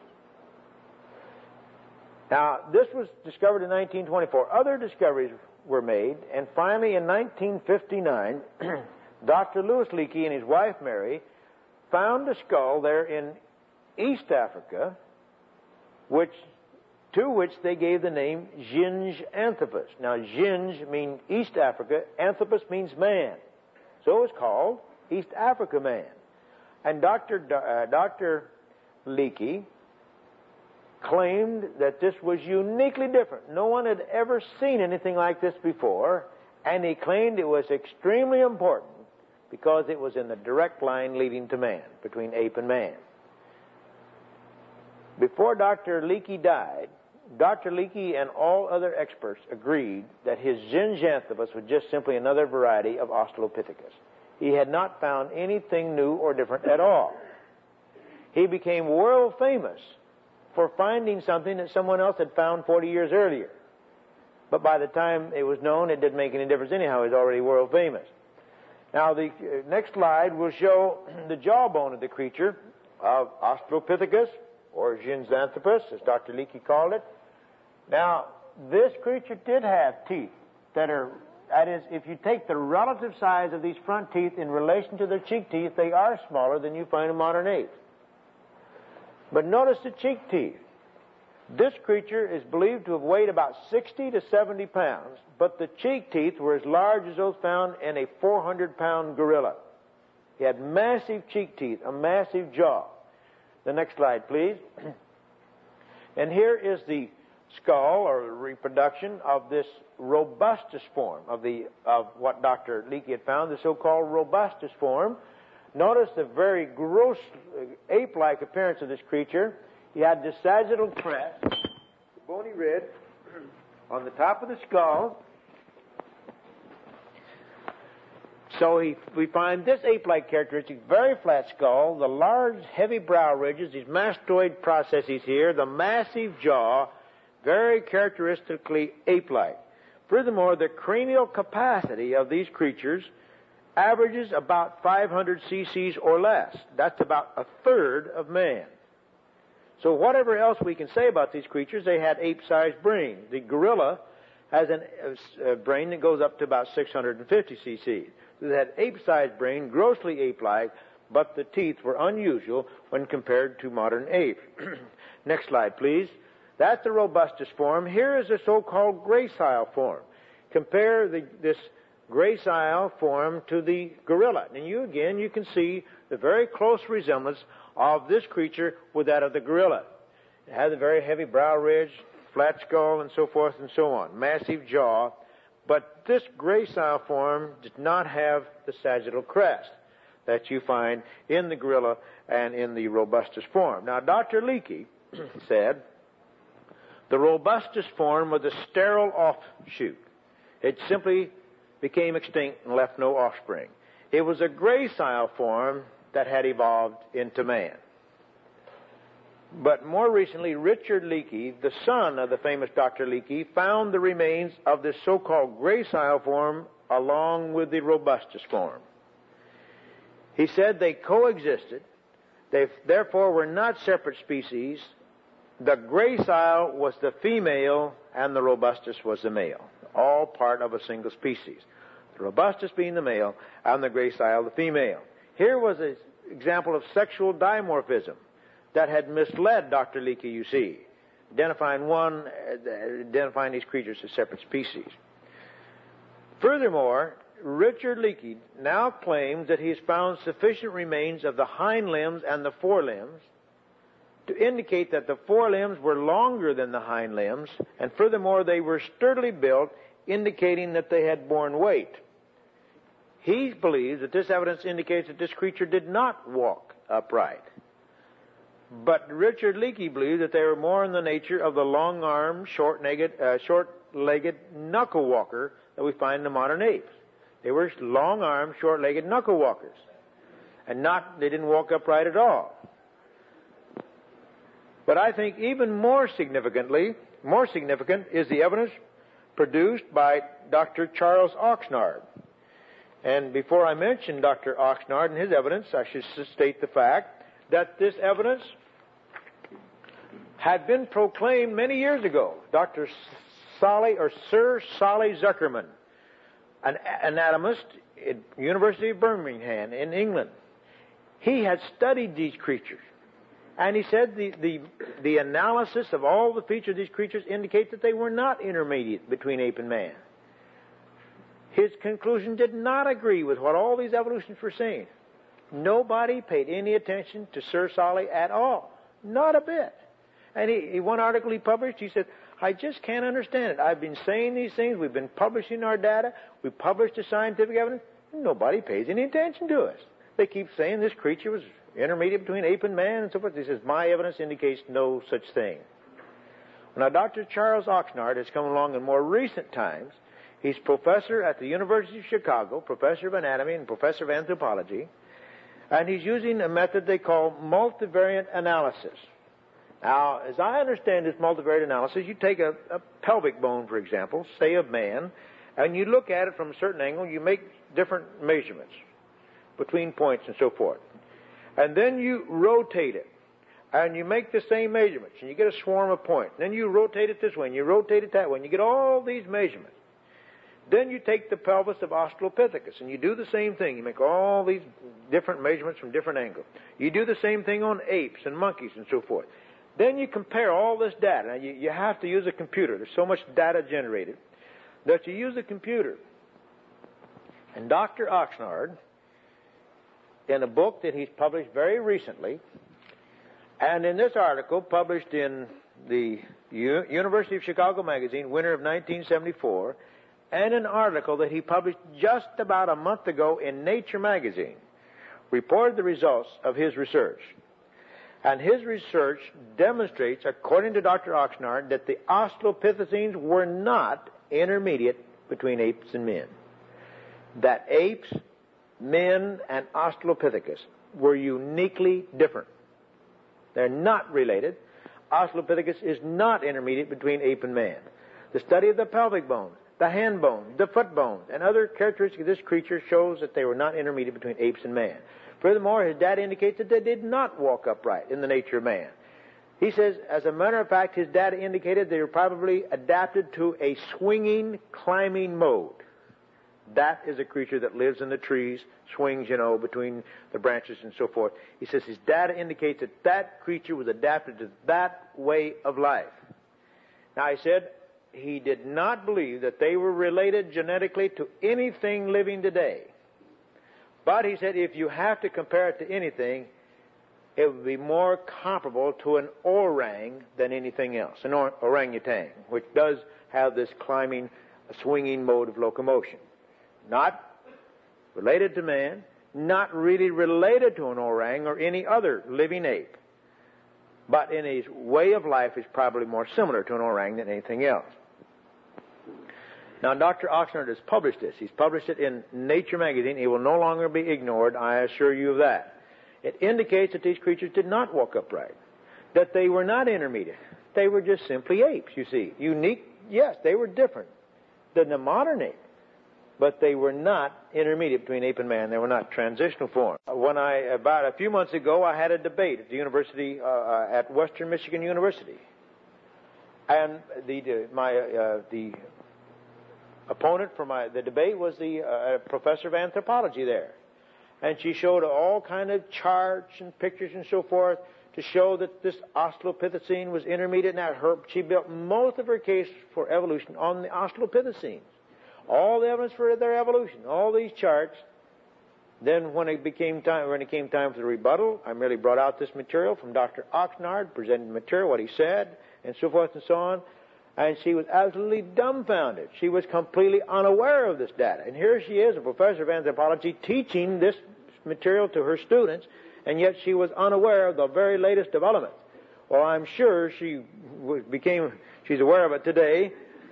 Now, this was discovered in 1924. Other discoveries were made, and finally in 1959, Dr. Louis Leakey and his wife Mary found a skull there in East Africa, to which they gave the name Zinjanthropus. Now, Zinj means East Africa, Anthropus means man. So it's called East Africa man. And Dr. Leakey claimed that this was uniquely different. No one had ever seen anything like this before, and he claimed it was extremely important because it was in the direct line leading to man, between ape and man. Before Dr. Leakey died, Dr. Leakey and all other experts agreed that his Zinjanthropus was just simply another variety of Australopithecus. He had not found anything new or different at all. He became world famous for finding something that someone else had found 40 years earlier. But by the time it was known, it didn't make any difference anyhow. He was already world famous. Now, the next slide will show the jawbone of the creature of Australopithecus, or Zinjanthropus, as Dr. Leakey called it. Now, this creature did have teeth that is, if you take the relative size of these front teeth in relation to their cheek teeth, they are smaller than you find in modern apes. But notice the cheek teeth. This creature is believed to have weighed about 60 to 70 pounds, but the cheek teeth were as large as those found in a 400-pound gorilla. He had massive cheek teeth, a massive jaw. The next slide, please. And here is the skull, or reproduction, of this robustus form, of what Dr. Leakey had found, the so-called robustus form. Notice the very gross ape-like appearance of this creature. He had the sagittal crest, the bony rib, on the top of the skull. So we find this ape-like characteristic, very flat skull, the large, heavy brow ridges, these mastoid processes here, the massive jaw, very characteristically ape-like. Furthermore, the cranial capacity of these creatures averages about 500 cc's or less. That's about a third of man. So whatever else we can say about these creatures, they had ape-sized brains. The gorilla has a brain that goes up to about 650 cc's. It had ape-sized brain, grossly ape-like, but the teeth were unusual when compared to modern ape. Next slide, please. That's the robustus form. Here is the so-called gracile form. Compare this gracile form to the gorilla. And you can see the very close resemblance of this creature with that of the gorilla. It has a very heavy brow ridge, flat skull, and so forth and so on. Massive jaw. But this gracile form did not have the sagittal crest that you find in the gorilla and in the robustus form. Now, Dr. Leakey said the robustus form was a sterile offshoot. It simply became extinct and left no offspring. It was a gracile form that had evolved into man. But more recently, Richard Leakey, the son of the famous Dr. Leakey, found the remains of this so-called gracile form along with the robustus form. He said they coexisted. They therefore were not separate species. The gracile was the female and the robustus was the male, all part of a single species. The robustus being the male and the gracile the female. Here was an example of sexual dimorphism that had misled Dr. Leakey, you see, identifying these creatures as separate species. Furthermore, Richard Leakey now claims that he has found sufficient remains of the hind limbs and the forelimbs to indicate that the forelimbs were longer than the hind limbs, and furthermore, they were sturdily built, indicating that they had borne weight. He believes that this evidence indicates that this creature did not walk upright. But Richard Leakey believed that they were more in the nature of the long-armed, short-legged knuckle walker that we find in the modern apes. They were long-armed, short-legged knuckle walkers. And they didn't walk upright at all. But I think even more significant is the evidence produced by Dr. Charles Oxnard. And before I mention Dr. Oxnard and his evidence, I should state the fact that this evidence had been proclaimed many years ago. Dr. Sir Solly Zuckerman, an anatomist at University of Birmingham in England, he had studied these creatures. And he said the analysis of all the features of these creatures indicate that they were not intermediate between ape and man. His conclusion did not agree with what all these evolutionists were saying. Nobody paid any attention to Sir Solly at all. Not a bit. And one article he published, he said, I just can't understand it. I've been saying these things. We've been publishing our data. We published the scientific evidence. Nobody pays any attention to us. They keep saying this creature was intermediate between ape and man and so forth. He says, my evidence indicates no such thing. Now, Dr. Charles Oxnard has come along in more recent times. He's professor at the University of Chicago, professor of anatomy and professor of anthropology. And he's using a method they call multivariate analysis. Now, as I understand this multivariate analysis, you take a pelvic bone, for example, say of man, and you look at it from a certain angle, you make different measurements between points and so forth. And then you rotate it, and you make the same measurements, and you get a swarm of points. Then you rotate it this way, and you rotate it that way, and you get all these measurements. Then you take the pelvis of Australopithecus, and you do the same thing. You make all these different measurements from different angles. You do the same thing on apes and monkeys and so forth. Then you compare all this data. Now, you have to use a computer. There's so much data generated that you use a computer. And Dr. Oxnard, in a book that he's published very recently, and in this article published in the University of Chicago magazine, winter of 1974, and an article that he published just about a month ago in Nature magazine, reported the results of his research. And his research demonstrates, according to Dr. Oxnard, that the Australopithecines were not intermediate between apes and men. That apes, men, and Australopithecus were uniquely different. They're not related. Australopithecus is not intermediate between ape and man. The study of the pelvic bone, the hand bone, the foot bone, and other characteristics of this creature shows that they were not intermediate between apes and man. Furthermore, his data indicates that they did not walk upright in the nature of man. He says, as a matter of fact, his data indicated they were probably adapted to a swinging, climbing mode. That is a creature that lives in the trees, swings, between the branches and so forth. He says his data indicates that that creature was adapted to that way of life. Now, he said he did not believe that they were related genetically to anything living today. But he said if you have to compare it to anything, it would be more comparable to an orang than anything else, an orangutan, which does have this climbing, swinging mode of locomotion. Not related to man, not really related to an orang or any other living ape, but in his way of life is probably more similar to an orang than anything else. Now, Dr. Oxnard has published this. He's published it in Nature magazine. It will no longer be ignored, I assure you of that. It indicates that these creatures did not walk upright, that they were not intermediate. They were just simply apes, you see. Unique, yes, they were different than the modern ape. But they were not intermediate between ape and man. They were not transitional forms. About a few months ago, I had a debate at the university, at Western Michigan University. And the opponent for the debate was the professor of anthropology there. And she showed all kind of charts and pictures and so forth to show that this Australopithecine was intermediate. Now, she built most of her case for evolution on the Australopithecines. All the evidence for their evolution, all these charts. Then when it came time for the rebuttal, I merely brought out this material from Dr. Oxnard, presented the material, what he said, and so forth and so on. And she was absolutely dumbfounded. She was completely unaware of this data. And here she is, a professor of anthropology, teaching this material to her students, and yet she was unaware of the very latest developments. Well, I'm sure she's aware of it today.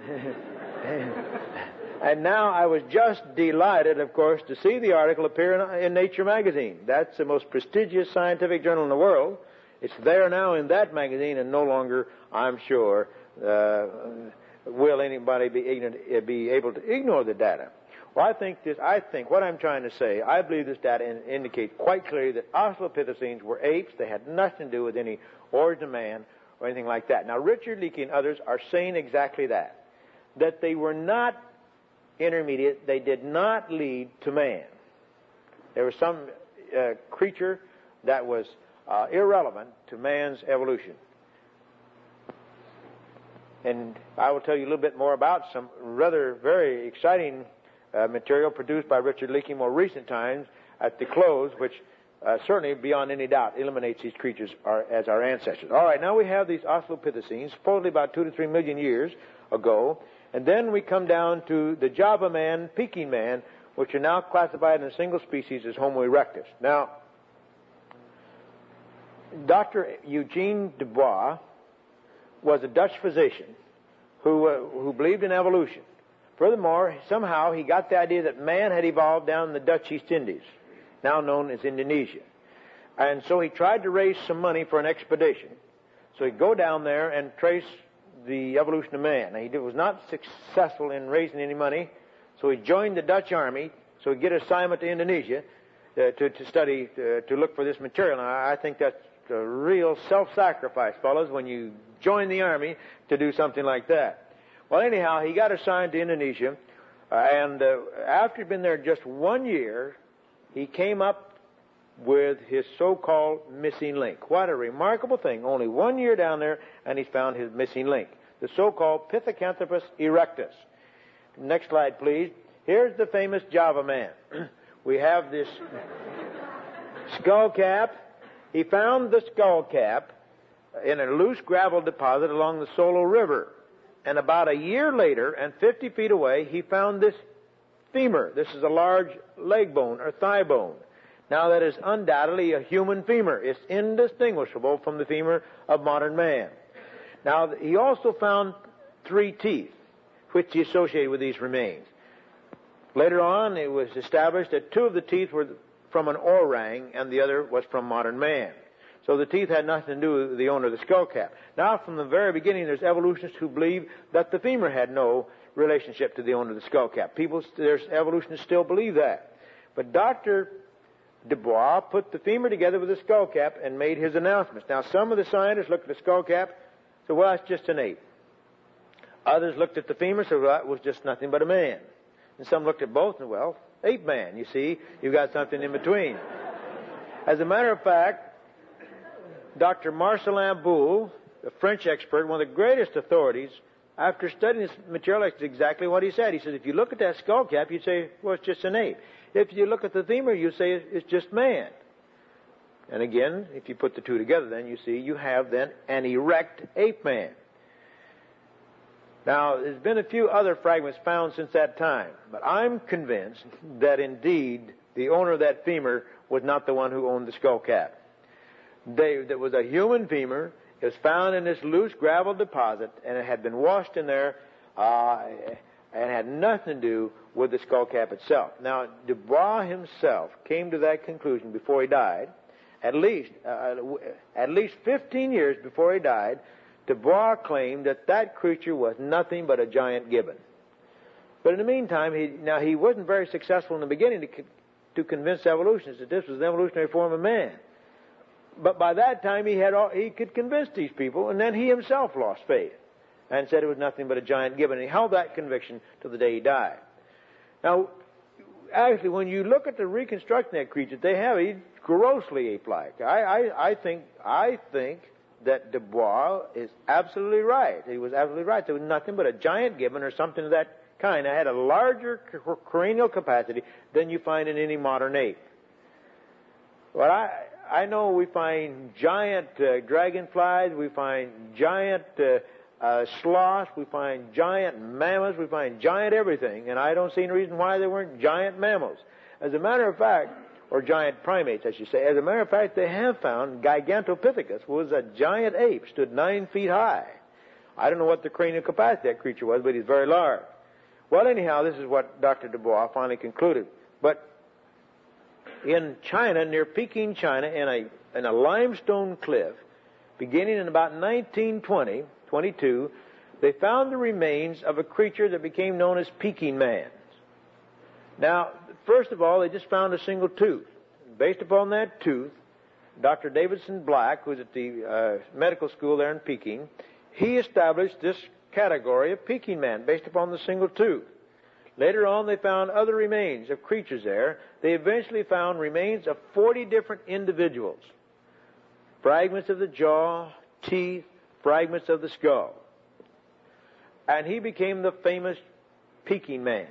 And now I was just delighted, of course, to see the article appear in Nature magazine. That's the most prestigious scientific journal in the world. It's there now in that magazine, and no longer, I'm sure, will anybody be able to ignore the data. Well, I think what I'm trying to say, I believe this data indicates quite clearly that Australopithecines were apes. They had nothing to do with any origin of man or anything like that. Now, Richard Leakey and others are saying exactly that they were not intermediate. They did not lead to man. There was some creature that was irrelevant to man's evolution. And I will tell you a little bit more about some rather very exciting material produced by Richard Leakey in more recent times at the close, which certainly, beyond any doubt, eliminates these creatures as our ancestors. All right, now we have these Australopithecines, supposedly about 2 to 3 million years ago. And then we come down to the Java man, Peking man, which are now classified in a single species as Homo erectus. Now, Dr. Eugene Dubois was a Dutch physician who believed in evolution. Furthermore, somehow he got the idea that man had evolved down in the Dutch East Indies, now known as Indonesia. And so he tried to raise some money for an expedition. So he'd go down there and trace the evolution of man. Now, he was not successful in raising any money, so he joined the Dutch army, so he'd get an assignment to Indonesia to study, to look for this material. Now, I think that's a real self-sacrifice, fellas, when you join the army to do something like that. Well, anyhow, he got assigned to Indonesia, and after he'd been there just 1 year, he came up with his so-called missing link. What a remarkable thing. Only 1 year down there, and he's found his missing link. The so-called Pithecanthropus erectus. Next slide, please. Here's the famous Java man. We have this skull cap. He found the skull cap in a loose gravel deposit along the Solo River. And about a year later, and 50 feet away, he found this femur. This is a large leg bone or thigh bone. Now, that is undoubtedly a human femur. It's indistinguishable from the femur of modern man. Now, he also found 3 teeth, which he associated with these remains. Later on, it was established that 2 of the teeth were from an orang, and the other was from modern man. So the teeth had nothing to do with the owner of the skull cap. Now, from the very beginning, there's evolutionists who believe that the femur had no relationship to the owner of the skull cap. There's evolutionists still believe that. But Dr. Dubois put the femur together with the skull cap and made his announcements. Now, some of the scientists looked at the skull cap and said, well, it's just an ape. Others looked at the femur and said, well, it was just nothing but a man. And some looked at both and, well, ape man. You see, you've got something in between. As a matter of fact, Dr. Marcelin Boule, a French expert, one of the greatest authorities, after studying this material, that's exactly what he said. He said, if you look at that skull cap, you'd say, well, it's just an ape. If you look at the femur, you say it's just man. And again, if you put the two together, then you see you have then an erect ape man. Now, there's been a few other fragments found since that time, but I'm convinced that indeed the owner of that femur was not the one who owned the skull cap. There was a human femur. It was found in this loose gravel deposit, and it had been washed in there and had nothing to do with the skull cap itself. Now, Dubois himself came to that conclusion before he died. At least 15 years before he died, Dubois claimed that that creature was nothing but a giant gibbon. But in the meantime, he wasn't very successful in the beginning to convince evolutionists that this was the evolutionary form of man. But by that time, he could convince these people, and then he himself lost faith and said it was nothing but a giant gibbon. And he held that conviction to the day he died. Now, actually, when you look at the reconstruction of that creature, he's grossly ape-like. I think that Dubois is absolutely right. He was absolutely right. There was nothing but a giant gibbon or something of that kind. It had a larger cranial capacity than you find in any modern ape. But I know we find giant dragonflies, we find giant sloths, we find giant mammals, we find giant everything, and I don't see any reason why there weren't giant mammals. As a matter of fact, or giant primates, I should say. As a matter of fact, they have found Gigantopithecus was a giant ape, stood 9 feet high. I don't know what the cranial capacity of that creature was, but he's very large. Well, anyhow, this is what Dr. Dubois finally concluded. But in China, near Peking, China, in a limestone cliff, beginning in about 1922, they found the remains of a creature that became known as Peking man. Now, first of all, they just found a single tooth. Based upon that tooth, Dr. Davidson Black, who's at the medical school there in Peking, he established this category of Peking man based upon the single tooth. Later on, they found other remains of creatures there. They eventually found remains of 40 different individuals. Fragments of the jaw, teeth, fragments of the skull. And he became the famous Peking man.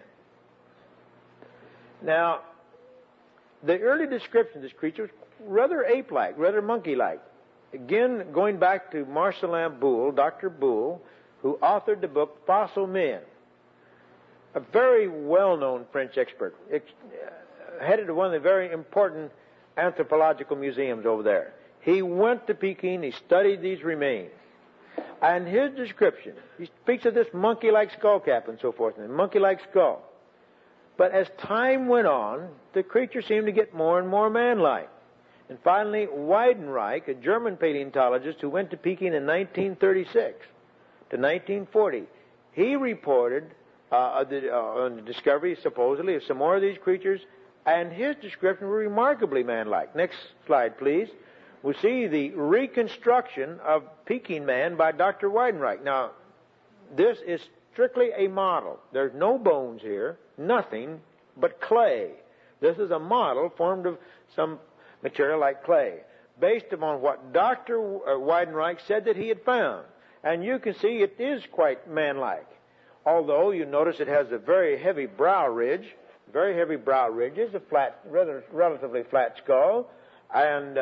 Now, the early description of this creature was rather ape-like, rather monkey-like. Again, going back to Marcelin Boule, Dr. Boule, who authored the book Fossil Men, a very well-known French expert, headed to one of the very important anthropological museums over there. He went to Peking, he studied these remains. And his description, he speaks of this monkey-like skull cap and so forth, and a monkey-like skull. But as time went on, the creature seemed to get more and more man-like. And finally, Weidenreich, a German paleontologist who went to Peking in 1936 to 1940, he reported on the discovery, supposedly, of some more of these creatures, and his description was remarkably man-like. Next slide, please. We see the reconstruction of Peking man by Dr. Weidenreich. Now, this is strictly a model. There's no bones here, nothing but clay. This is a model formed of some material like clay, based upon what Dr. Weidenreich said that he had found. And you can see it is quite man-like. Although you notice it has a very heavy brow ridge. It's a flat, relatively flat skull, and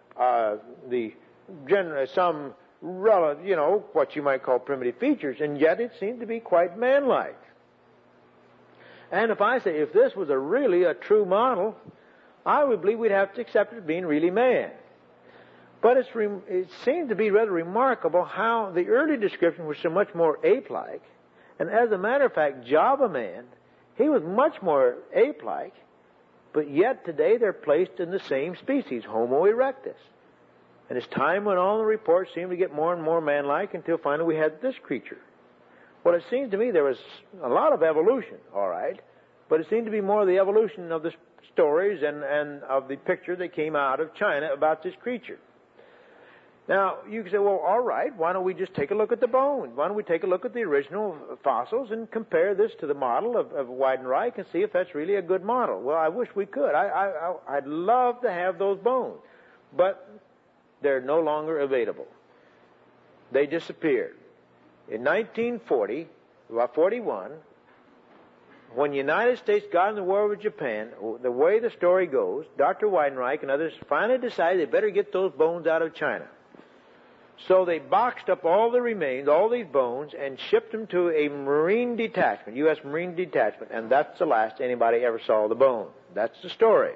some what you might call primitive features, and yet it seemed to be quite man-like. And if this was really a true model, I would believe we'd have to accept it as being really man. But it seemed to be rather remarkable how the early description was so much more ape-like, and as a matter of fact, Java man, he was much more ape-like, but yet today they're placed in the same species, Homo erectus. And as time went on, the reports seemed to get more and more man-like until finally we had this creature. Well, it seems to me there was a lot of evolution, all right, but it seemed to be more the evolution of the stories and of the picture that came out of China about this creature. Now, you can say, well, all right, why don't we just take a look at the bones? Why don't we take a look at the original fossils and compare this to the model of Weidenreich and see if that's really a good model? Well, I wish we could. I'd love to have those bones, but they're no longer available. They disappeared. In 1940, about 41, when the United States got in the war with Japan, the way the story goes, Dr. Weidenreich and others finally decided they better get those bones out of China. So they boxed up all the remains, all these bones, and shipped them to a Marine detachment, U.S. Marine detachment, and that's the last anybody ever saw the bone. That's the story.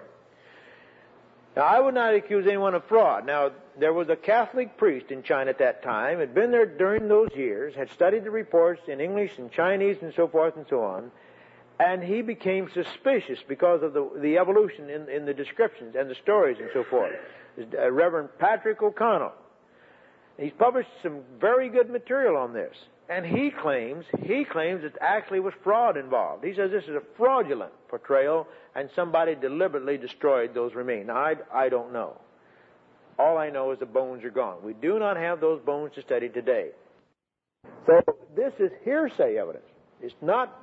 Now, I would not accuse anyone of fraud. Now, there was a Catholic priest in China at that time, had been there during those years, had studied the reports in English and Chinese and so forth and so on, and he became suspicious because of the evolution in the descriptions and the stories and so forth. Reverend Patrick O'Connell. He's published some very good material on this. And he claims that actually was fraud involved. He says this is a fraudulent portrayal and somebody deliberately destroyed those remains. Now, I don't know. All I know is the bones are gone. We do not have those bones to study today. So this is hearsay evidence. It's not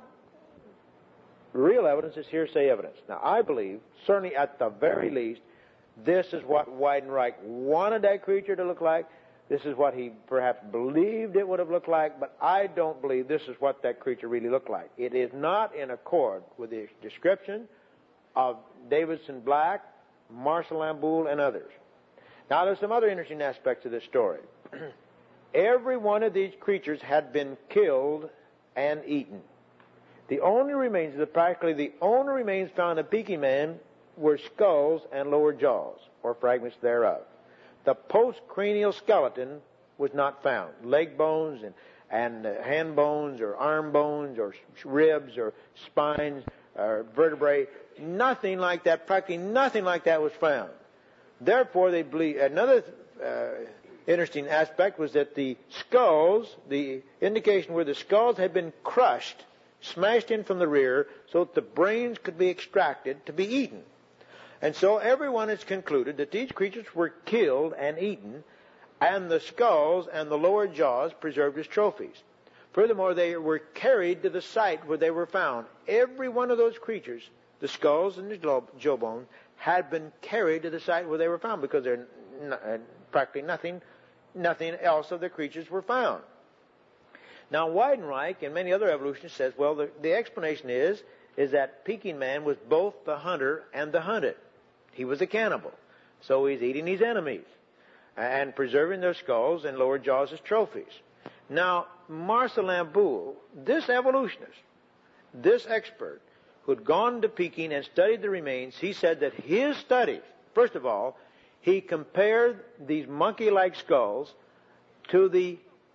real evidence, it's hearsay evidence. Now, I believe, certainly at the very least, this is what Weidenreich wanted that creature to look like. This is what he perhaps believed it would have looked like, but I don't believe this is what that creature really looked like. It is not in accord with the description of Davidson Black, Marcel Lamboule, and others. Now, there's some other interesting aspects of this story. Every one of these creatures had been killed and eaten. The only remains found in Peking Man were skulls and lower jaws, or fragments thereof. The postcranial skeleton was not found. Leg bones and hand bones or arm bones or ribs or spines or vertebrae, nothing like that, practically nothing like that was found. Therefore, they believe another interesting aspect was that the skulls, the indication where the skulls had been crushed, smashed in from the rear so that the brains could be extracted to be eaten. And so everyone has concluded that these creatures were killed and eaten, and the skulls and the lower jaws preserved as trophies. Furthermore, they were carried to the site where they were found. Every one of those creatures, the skulls and the jawbone, had been carried to the site where they were found because there practically nothing else of the creatures were found. Now, Weidenreich and many other evolutionists says, well, the explanation is that Peking Man was both the hunter and the hunted. He was a cannibal. So he's eating his enemies and preserving their skulls and lower jaws as trophies. Now, Marcel Lamboule, this evolutionist, this expert, who had gone to Peking and studied the remains, he said that his studies, first of all, he compared these monkey-like skulls to the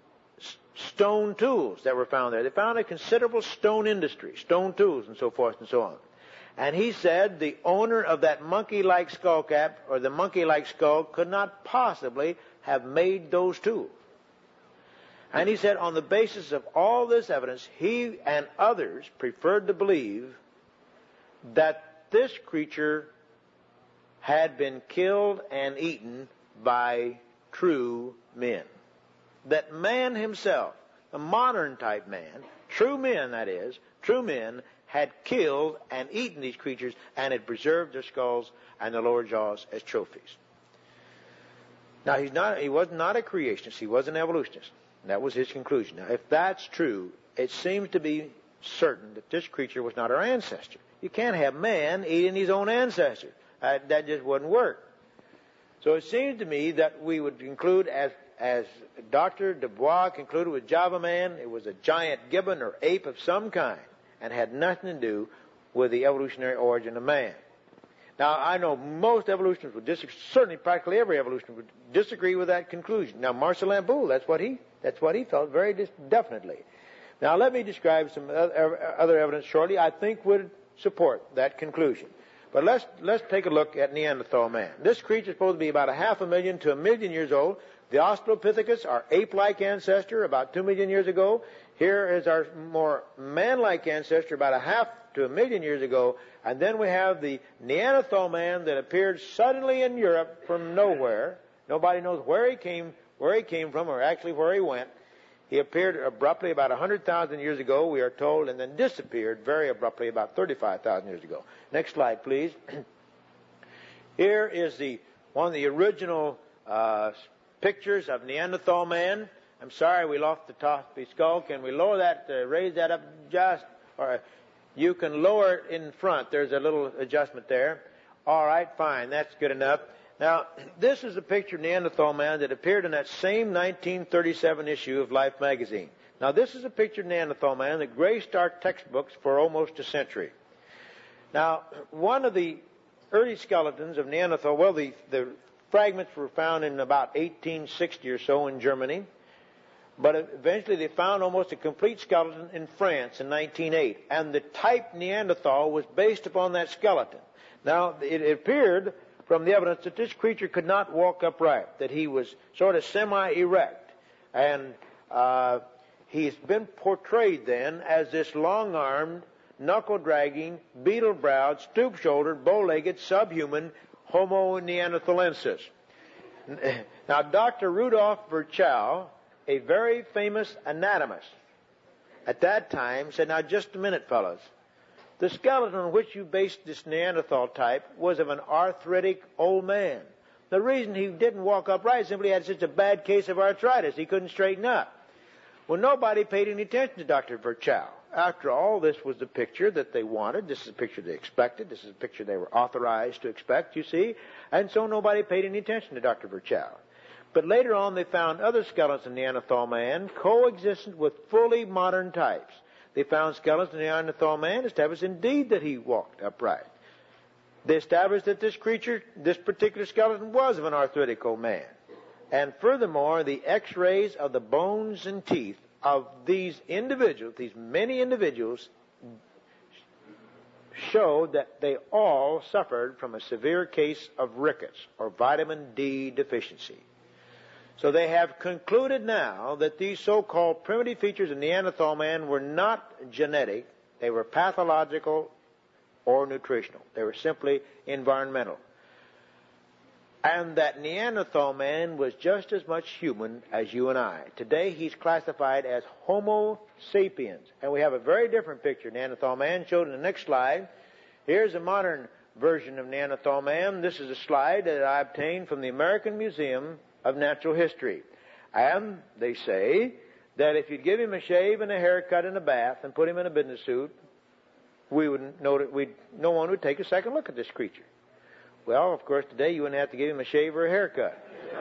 stone tools that were found there. They found a considerable stone industry, stone tools and so forth and so on. And he said the owner of that monkey-like skull cap or the monkey-like skull could not possibly have made those tools. And he said on the basis of all this evidence, he and others preferred to believe that this creature had been killed and eaten by true men. That man himself, a modern type man, true men that is, true men, had killed and eaten these creatures and had preserved their skulls and their lower jaws as trophies. Now, he was not a creationist, he was an evolutionist. That was his conclusion. Now, if that's true, it seems to be certain that this creature was not our ancestor. You can't have man eating his own ancestor. That just wouldn't work. So it seems to me that we would conclude, as Dr. Dubois concluded with Java Man, it was a giant gibbon or ape of some kind and had nothing to do with the evolutionary origin of man. Now, I know most evolutionists would disagree, certainly practically every evolutionist would disagree with that conclusion. Now, Marcel Lamboule, that's what he felt very definitely. Now, let me describe some other evidence shortly I think would support that conclusion. But let's take a look at Neanderthal man. This creature is supposed to be about 500,000 to 1,000,000 years old. The Australopithecus, our ape-like ancestor, about 2 million years ago. Here is our more man-like ancestor, about 0.5 to 1,000,000 years ago. And then we have the Neanderthal man that appeared suddenly in Europe from nowhere. Nobody knows where he came from, or actually where he went. He appeared abruptly about 100,000 years ago, we are told, and then disappeared very abruptly about 35,000 years ago. Next slide, please. Here is one of the original pictures of Neanderthal man. I'm sorry we lost the top of his skull. Can we lower that, raise that up just, or you can lower it in front. There's a little adjustment there. All right, fine, that's good enough. Now, this is a picture of Neanderthal man that appeared in that same 1937 issue of Life magazine. Now, this is a picture of Neanderthal man that graced our textbooks for almost a century. Now, one of the early skeletons of Neanderthal, well, the fragments were found in about 1860 or so in Germany, but eventually they found almost a complete skeleton in France in 1908, and the type Neanderthal was based upon that skeleton. Now, it appeared from the evidence that this creature could not walk upright, that he was sort of semi-erect. And he's been portrayed then as this long-armed, knuckle-dragging, beetle-browed, stoop-shouldered, bow-legged, subhuman Homo neanderthalensis. Now, Dr. Rudolf Virchow, a very famous anatomist, at that time said, now just a minute, fellows. The skeleton on which you based this Neanderthal type was of an arthritic old man. The reason he didn't walk upright simply had such a bad case of arthritis. He couldn't straighten up. Well, nobody paid any attention to Dr. Virchow. After all, this was the picture that they wanted. This is the picture they expected. This is the picture they were authorized to expect, you see. And so nobody paid any attention to Dr. Virchow. But later on, they found other skeletons of Neanderthal man coexistent with fully modern types. They found skeletons of Neanderthal man, established indeed that he walked upright. They established that this creature, this particular skeleton, was of an arthritic old man. And furthermore, the x-rays of the bones and teeth of these individuals, these many individuals, showed that they all suffered from a severe case of rickets, or vitamin D deficiency. So they have concluded now that these so-called primitive features of Neanderthal man were not genetic, they were pathological or nutritional. They were simply environmental. And that Neanderthal man was just as much human as you and I. Today he's classified as Homo sapiens. And we have a very different picture of Neanderthal man shown in the next slide. Here's a modern version of Neanderthal man. This is a slide that I obtained from the American Museum of Natural History. And they say that if you'd give him a shave and a haircut and a bath and put him in a business suit, no one would take a second look at this creature. Well, of course, today you wouldn't have to give him a shave or a haircut.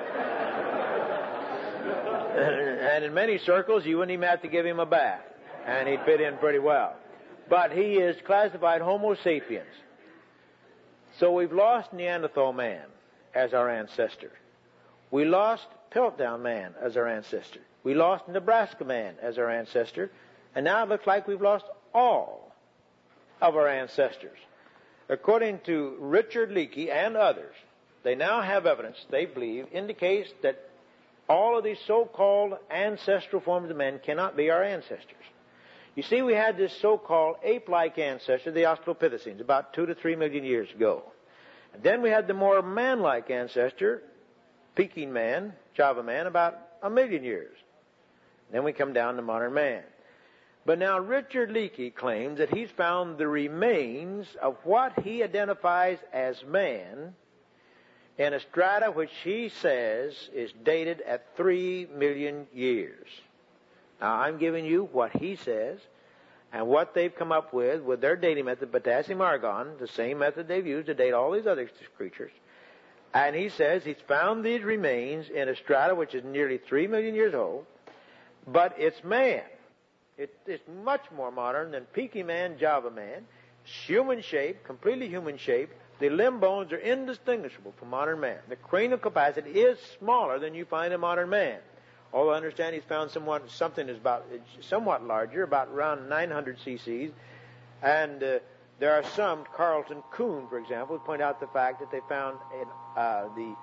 And in many circles, you wouldn't even have to give him a bath, and he'd fit in pretty well. But he is classified Homo sapiens. So we've lost Neanderthal man as our ancestor. We lost Piltdown man as our ancestor. We lost Nebraska man as our ancestor. And now it looks like we've lost all of our ancestors. According to Richard Leakey and others, they now have evidence, they believe, indicates that all of these so-called ancestral forms of men cannot be our ancestors. You see, we had this so-called ape-like ancestor, the Australopithecines, about 2 to 3 million years ago. And then we had the more man-like ancestor, Peking man, Java man, about 1 million years. Then we come down to modern man. But now Richard Leakey claims that he's found the remains of what he identifies as man in a strata which he says is dated at 3 million years. Now I'm giving you what he says and what they've come up with their dating method, potassium argon, the same method they've used to date all these other creatures. And he says he's found these remains in a strata which is nearly 3 million years old, but it's man. It's much more modern than Peking man, Java man. It's human shape, completely human shape. The limb bones are indistinguishable from modern man. The cranial capacity is smaller than you find in modern man. Although I understand he's found something is somewhat larger, about around 900 cc's. And There are some, Carlton Coon, for example, point out the fact that they found the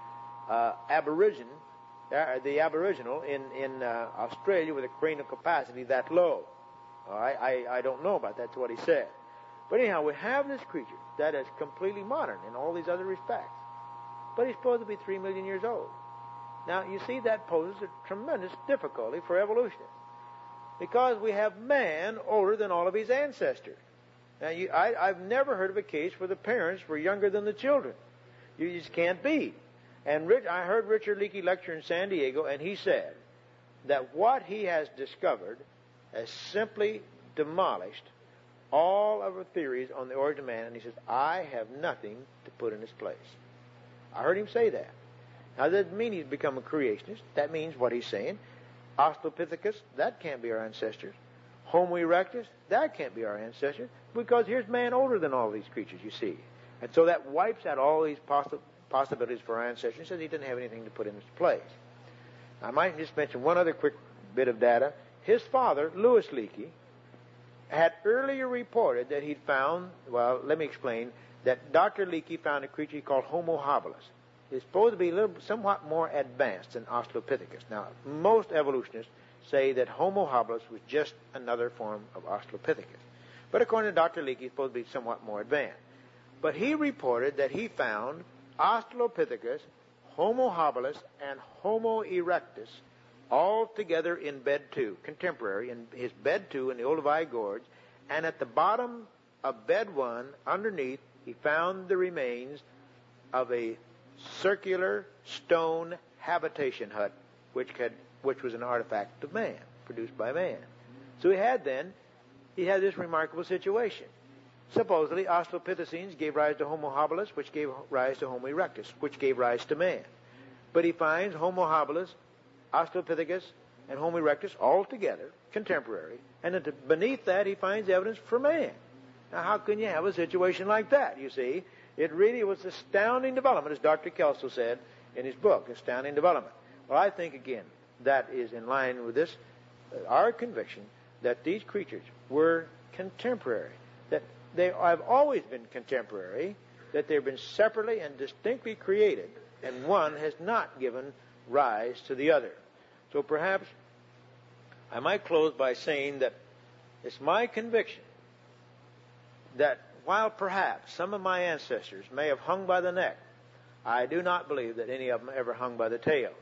aboriginal in Australia with a cranial capacity that low. All right? I don't know about that. That's what he said. But anyhow, we have this creature that is completely modern in all these other respects. But he's supposed to be 3 million years old. Now, you see, that poses a tremendous difficulty for evolutionists. Because we have man older than all of his ancestors. Now, I've never heard of a case where the parents were younger than the children. You just can't be. And I heard Richard Leakey lecture in San Diego, and he said that what he has discovered has simply demolished all of our theories on the origin of man. And he says, I have nothing to put in its place. I heard him say that. Now, that doesn't mean he's become a creationist. That means what he's saying. Australopithecus, that can't be our ancestors. Homo erectus, that can't be our ancestors. Because here's man older than all these creatures, you see. And so that wipes out all these possibilities for our ancestors. He says he didn't have anything to put in its place. I might just mention one other quick bit of data. His father, Louis Leakey, had earlier reported that he'd found, well, let me explain, that Dr. Leakey found a creature he called Homo habilis. It's supposed to be somewhat more advanced than Australopithecus. Now, most evolutionists say that Homo habilis was just another form of Australopithecus. But according to Dr. Leakey, it's supposed to be somewhat more advanced. But he reported that he found Australopithecus, Homo habilis, and Homo erectus all together in bed 2, contemporary, in his bed 2 in the Olduvai Gorge. And at the bottom of bed 1, underneath, he found the remains of a circular stone habitation hut, which was an artifact of man, produced by man. So he had this remarkable situation. Supposedly, Australopithecines gave rise to Homo habilis, which gave rise to Homo erectus, which gave rise to man. But he finds Homo habilis, Australopithecus, and Homo erectus all together, contemporary, and beneath that he finds evidence for man. Now, how can you have a situation like that, you see? It really was astounding development, as Dr. Kelso said in his book, Astounding Development. Well, I think, again, that is in line with this, our conviction that these creatures were contemporary, that they have always been contemporary, that they've been separately and distinctly created, and one has not given rise to the other. So perhaps I might close by saying that it's my conviction that while perhaps some of my ancestors may have hung by the neck, I do not believe that any of them ever hung by the tail.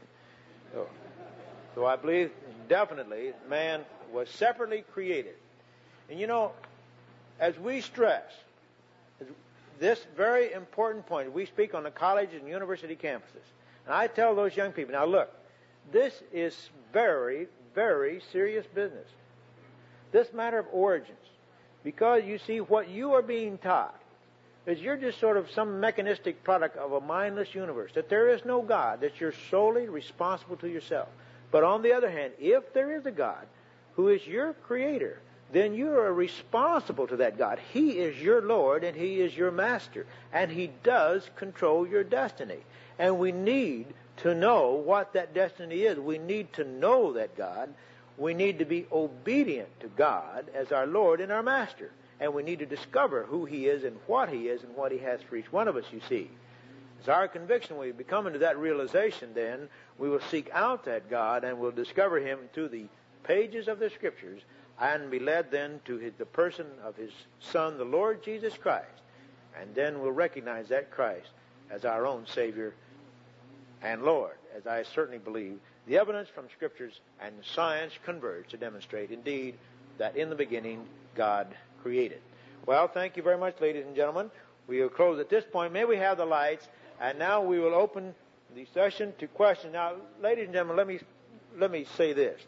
So I believe definitely man was separately created. And you know, as we stress this very important point, we speak on the college and university campuses, and I tell those young people, now look, this is very, very serious business. This matter of origins. Because you see, what you are being taught is you're just sort of some mechanistic product of a mindless universe, that there is no God, that you're solely responsible to yourself. But on the other hand, if there is a God who is your creator, then you are responsible to that God. He is your Lord and He is your master. And He does control your destiny. And we need to know what that destiny is. We need to know that God. We need to be obedient to God as our Lord and our Master. And we need to discover who He is and what He is and what He has for each one of us, you see. It's our conviction when we become into that realization, then, we will seek out that God and we'll discover Him through the pages of the Scriptures and be led then to the person of His Son, the Lord Jesus Christ. And then we'll recognize that Christ as our own Savior and Lord, as I certainly believe the evidence from Scriptures and science converge to demonstrate, indeed, that in the beginning God created. Well, thank you very much, ladies and gentlemen. We will close at this point. May we have the lights, and now we will open the session to questions. Now, ladies and gentlemen, let me say this.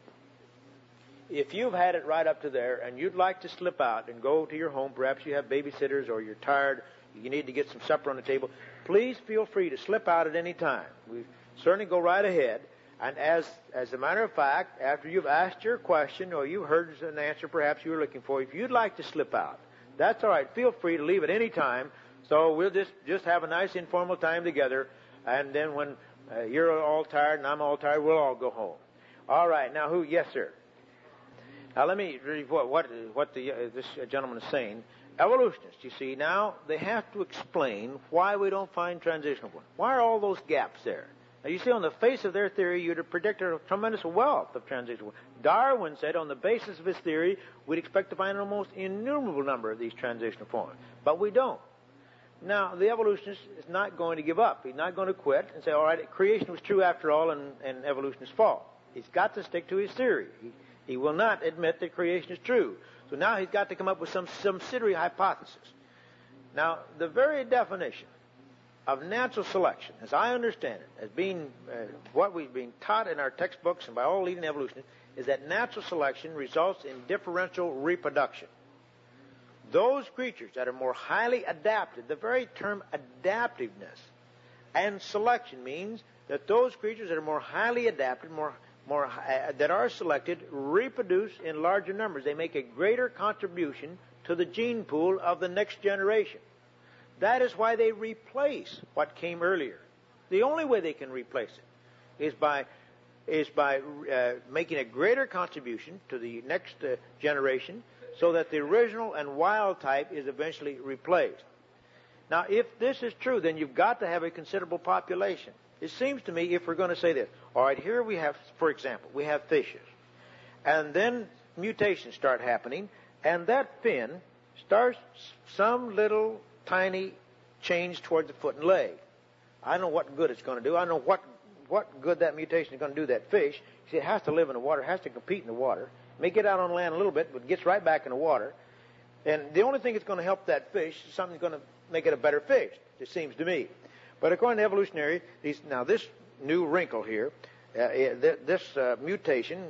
If you've had it right up to there and you'd like to slip out and go to your home, perhaps you have babysitters or you're tired, you need to get some supper on the table, please feel free to slip out at any time. We certainly go right ahead. And as a matter of fact, after you've asked your question or you heard an answer perhaps you were looking for, if you'd like to slip out, that's all right. Feel free to leave at any time. So we'll just have a nice informal time together. And then when you're all tired and I'm all tired, we'll all go home. All right. Now, who? Yes, sir. Now, let me read what this gentleman is saying. evolutionists, you see, now they have to explain why we don't find transitional forms. Why are all those gaps there? Now, you see, on the face of their theory, you'd have predicted a tremendous wealth of transitional forms. Darwin said on the basis of his theory, we'd expect to find an almost innumerable number of these transitional forms. But we don't. Now, the evolutionist is not going to give up. He's not going to quit and say, all right, creation was true after all and evolution is false. He's got to stick to his theory. He will not admit that creation is true. So now he's got to come up with some subsidiary hypothesis. Now, the very definition of natural selection, as I understand it, as being what we've been taught in our textbooks and by all leading evolutionists, is that natural selection results in differential reproduction. Those creatures that are more highly adapted, the very term adaptiveness and selection means that those creatures that are more highly adapted, that are selected, reproduce in larger numbers. They make a greater contribution to the gene pool of the next generation. That is why they replace what came earlier. The only way they can replace it is by making a greater contribution to the next generation, so that the original and wild type is eventually replaced. Now, if this is true, then you've got to have a considerable population. It seems to me, if we're going to say this, all right, here we have, for example, we have fishes, and then mutations start happening, and that fin starts some little tiny change towards the foot and leg. I know what good it's going to do. I know what good that mutation is going to do that fish. You see, it has to live in the water, it has to compete in the water. It may get out on land a little bit, but it gets right back in the water. And the only thing that's going to help that fish is something that's going to make it a better fish, it seems to me. But according to evolutionary, now this new wrinkle here, this mutation,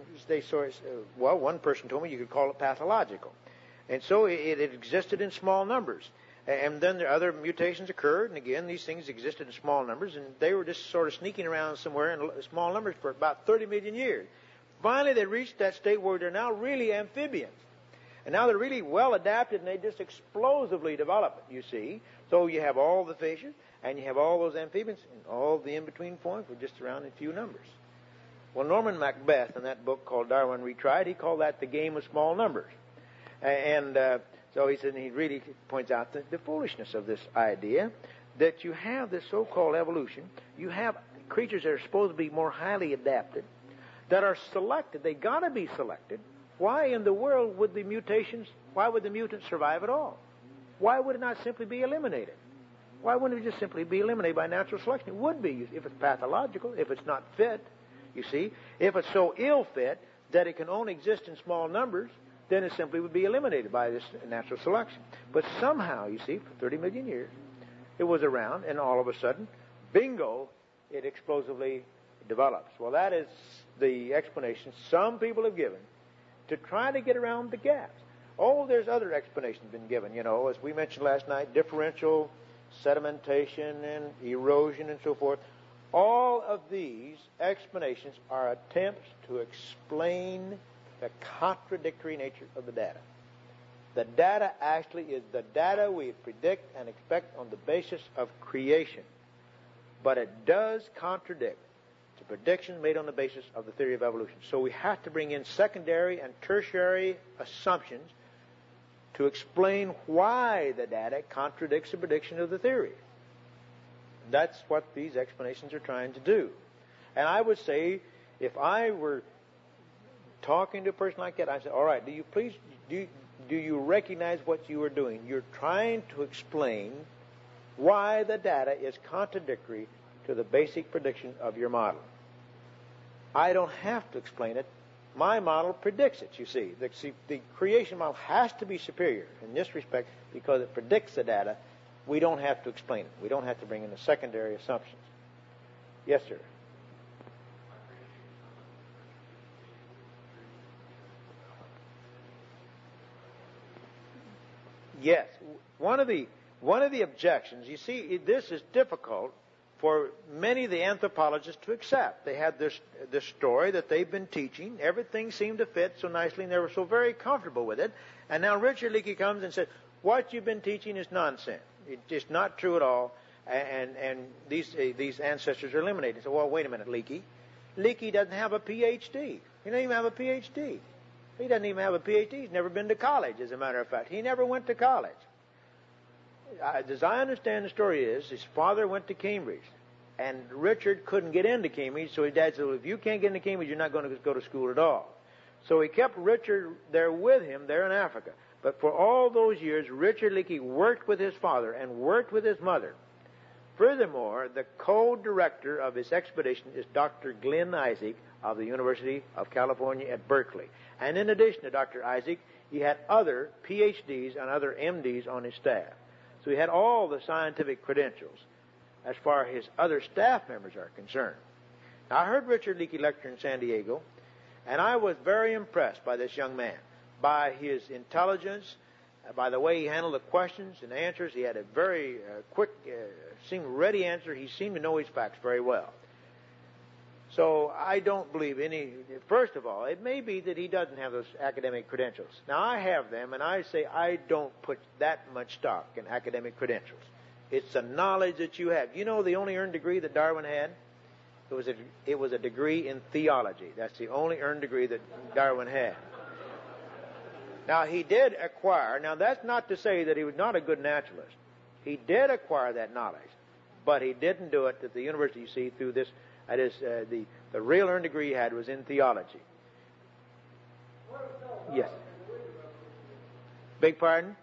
one person told me you could call it pathological. And so it existed in small numbers. And then other mutations occurred, and again, these things existed in small numbers, and they were just sort of sneaking around somewhere in small numbers for about 30 million years. Finally, they reached that state where they're now really amphibians. And now they're really well adapted, and they just explosively develop, you see. So you have all the fishes, and you have all those amphibians, and all the in-between forms were just around in few numbers. Well, Norman Macbeth, in that book called Darwin Retried, he called that the game of small numbers. And so he said, and he really points out the foolishness of this idea that you have this so-called evolution. You have creatures that are supposed to be more highly adapted, that are selected. They got to be selected. Why in the world would the mutants survive at all? Why would it not simply be eliminated? Why wouldn't it just simply be eliminated by natural selection? It would be if it's pathological, if it's not fit, you see. If it's so ill fit that it can only exist in small numbers, then it simply would be eliminated by this natural selection. But somehow, you see, for 30 million years, it was around, and all of a sudden, bingo, it explosively develops. Well, that is the explanation some people have given to try to get around the gaps. Oh, there's other explanations been given, as we mentioned last night, differential sedimentation and erosion and so forth. All of these explanations are attempts to explain the contradictory nature of the data. The data actually is the data we predict and expect on the basis of creation. But it does contradict the predictions made on the basis of the theory of evolution. So we have to bring in secondary and tertiary assumptions to explain why the data contradicts the prediction of the theory. That's what these explanations are trying to do. And I would say, if I were talking to a person like that, I'd say, all right, do you recognize what you are doing? You're trying to explain why the data is contradictory to the basic prediction of your model. I don't have to explain it. My model predicts it, you see. The creation model has to be superior in this respect because it predicts the data. We don't have to explain it. We don't have to bring in the secondary assumptions. Yes, sir. Yes. One of the objections, you see, this is difficult for many of the anthropologists to accept. They had this story that they've been teaching. Everything seemed to fit so nicely, and they were so very comfortable with it. And now Richard Leakey comes and says, what you've been teaching is nonsense. It's just not true at all, and these ancestors are eliminated. So, well, wait a minute, Leakey. Leakey doesn't have a Ph.D. He doesn't even have a Ph.D. He doesn't even have a Ph.D. He's never been to college, as a matter of fact. He never went to college. as I understand the story is, his father went to Cambridge, and Richard couldn't get into Cambridge, so his dad said, well, if you can't get into Cambridge, you're not going to go to school at all. So he kept Richard there with him, there in Africa. But for all those years, Richard Leakey worked with his father and worked with his mother. Furthermore, the co-director of his expedition is Dr. Glenn Isaac of the University of California at Berkeley. And in addition to Dr. Isaac, he had other PhDs and other MDs on his staff. So he had all the scientific credentials as far as his other staff members are concerned. Now, I heard Richard Leakey lecture in San Diego, and I was very impressed by this young man, by his intelligence, by the way he handled the questions and answers. He had a very quick, seemed ready answer. He seemed to know his facts very well. So I don't believe first of all, it may be that he doesn't have those academic credentials. Now, I have them, and I say I don't put that much stock in academic credentials. It's the knowledge that you have. You know the only earned degree that Darwin had? It was a degree in theology. That's the only earned degree that Darwin had. Now, he did acquire, now that's not to say that he was not a good naturalist. He did acquire that knowledge, but he didn't do it at the university, you see, through this, that is, the real earned degree he had was in theology. Yes. Beg pardon?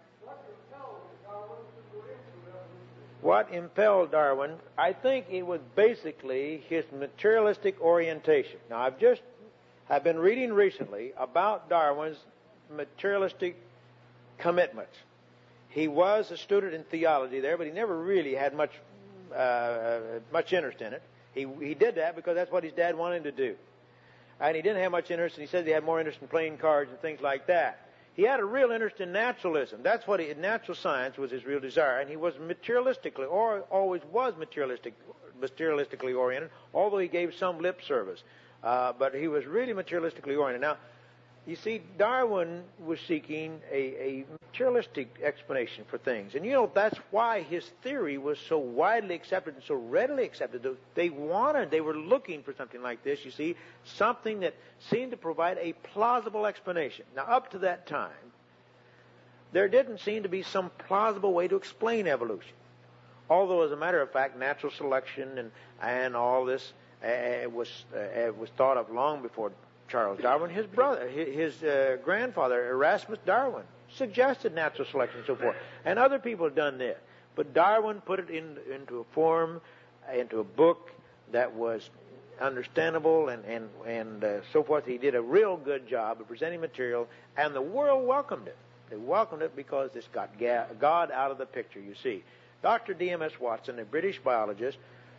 What impelled Darwin? I think it was basically his materialistic orientation. Now, I've been reading recently about Darwin's materialistic commitments. He was a student in theology there, but he never really had much interest in it. He did that because that's what his dad wanted him to do. And he didn't have much interest, and he said he had more interest in playing cards and things like that. He had a real interest in naturalism. That's what natural science was his real desire. And he was materialistically, or always was materialistically oriented, although he gave some lip service. But he was really materialistically oriented. Now, you see, Darwin was seeking a materialistic explanation for things. And, you know, that's why his theory was so widely accepted and so readily accepted. They were looking for something like this, you see, something that seemed to provide a plausible explanation. Now, up to that time, there didn't seem to be some plausible way to explain evolution. Although, as a matter of fact, natural selection and all this was thought of long before Charles Darwin. His grandfather, Erasmus Darwin, suggested natural selection and so forth. And other people have done this. But Darwin put it into a form, into a book that was understandable and so forth. He did a real good job of presenting material, and the world welcomed it. They welcomed it because this got God out of the picture, you see. Dr. D.M.S. Watson, a British biologist,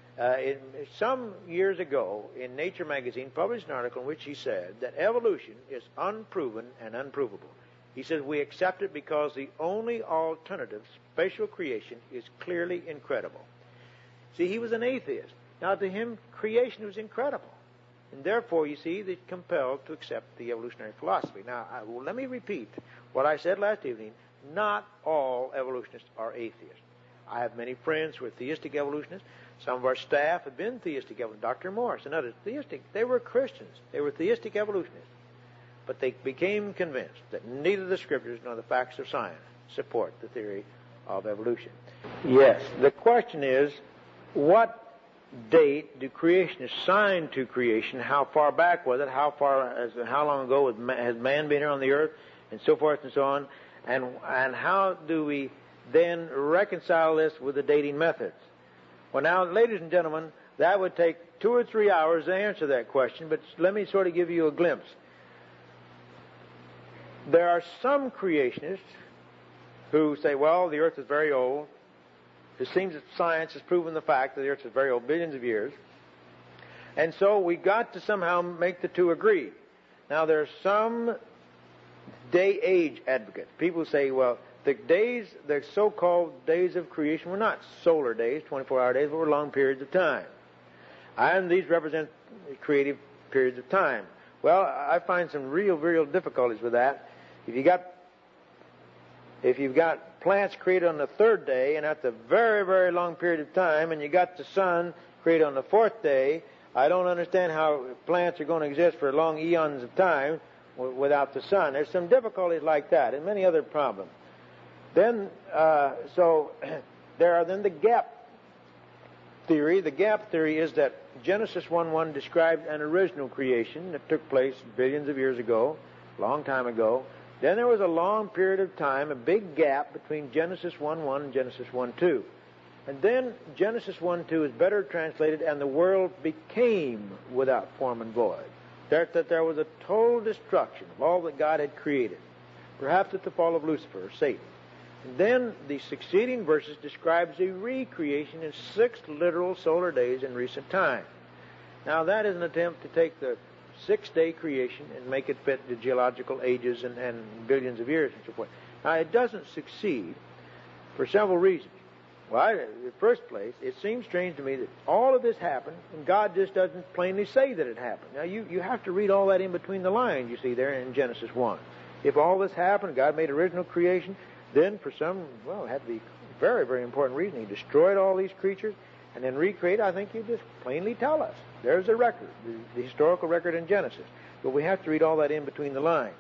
some years ago in Nature magazine published an article in which he said that evolution is unproven and unprovable. He says we accept it because the only alternative, spatial creation, is clearly incredible. See, he was an atheist. Now, to him, creation was incredible. And therefore, you see, they're compelled to accept the evolutionary philosophy. Now, let me repeat what I said last evening. Not all evolutionists are atheists. I have many friends who are theistic evolutionists. Some of our staff have been theistic evolutionists. Dr. Morris and others, theistic. They were Christians. They were theistic evolutionists. But they became convinced that neither the scriptures nor the facts of science support the theory of evolution. Yes, the question is, what date do creationists assign to creation? How far back was it? How long ago has man been here on the earth? And so forth and so on. And how do we then reconcile this with the dating methods? Well, now, ladies and gentlemen, that would take 2 or 3 hours to answer that question, but let me sort of give you a glimpse. There are some creationists who say, well, the earth is very old. It seems that science has proven the fact that the earth is very old, billions of years. And so we got to somehow make the two agree. Now, there are some day-age advocates. People say, well, the so-called days of creation were not solar days, 24-hour days, but were long periods of time. And these represent creative periods of time. Well, I find some real difficulties with that. If you've got plants created on the third day, and that's a very long period of time, and you got the sun created on the fourth day, I don't understand how plants are going to exist for long eons of time without the sun. There's some difficulties like that, and many other problems. Then, so there are then the gap theory. The gap theory is that Genesis 1:1 described an original creation that took place billions of years ago, a long time ago. Then there was a long period of time, a big gap between Genesis 1:1 and Genesis 1:2. And then Genesis 1:2 is better translated, and the world became without form and void. That there was a total destruction of all that God had created, perhaps at the fall of Lucifer, or Satan. And then the succeeding verses describes a recreation in 6 literal solar days in recent time. Now that is an attempt to take the 6-day creation and make it fit the geological ages and billions of years and so forth. Now it doesn't succeed for several reasons. Well, in the first place, it seems strange to me that all of this happened and God just doesn't plainly say that it happened. Now you have to read all that in between the lines, you see there in Genesis 1. If all this happened, God made original creation, then for some, well, it had to be a very, very important reason. He destroyed all these creatures and then recreated. I think you just plainly tell us. There's the record, the historical record in Genesis. But we have to read all that in between the lines.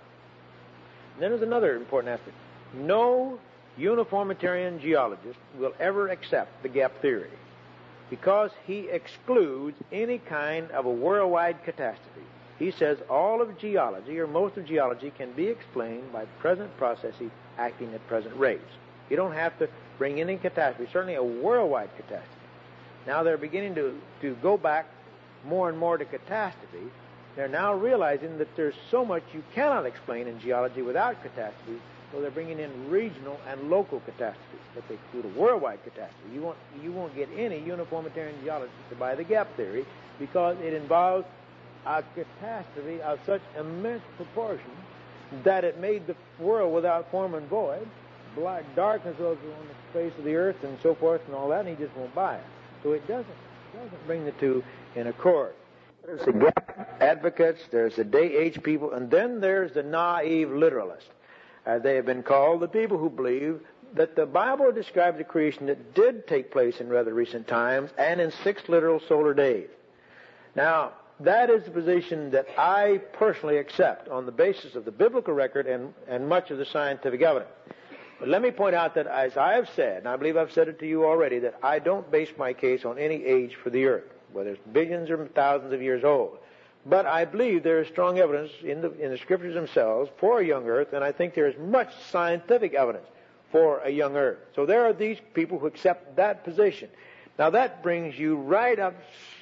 And then there's another important aspect. No uniformitarian geologist will ever accept the gap theory because he excludes any kind of a worldwide catastrophe. He says all of geology, or most of geology, can be explained by present processes acting at present rates. You don't have to bring any catastrophe, certainly a worldwide catastrophe. Now they're beginning to go back more and more to catastrophe. They're now realizing that there's so much you cannot explain in geology without catastrophe, so they're bringing in regional and local catastrophes. But they include a worldwide catastrophe. You won't get any uniformitarian geologist to buy the gap theory because it involves a catastrophe of such immense proportion that it made the world without form and void. Black darkness was on the face of the earth and so forth and all that, and he just won't buy it. So it doesn't bring the two in accord. There's the gap advocates, there's the day-age people, and then there's the naive literalists, as they have been called, the people who believe that the Bible describes a creation that did take place in rather recent times and in 6 literal solar days. Now, that is the position that I personally accept on the basis of the biblical record and much of the scientific evidence. But let me point out that, as I have said, and I believe I've said it to you already, that I don't base my case on any age for the earth, whether it's billions or thousands of years old. But I believe there is strong evidence in the Scriptures themselves for a young earth, and I think there is much scientific evidence for a young earth. So there are these people who accept that position. Now that brings you right up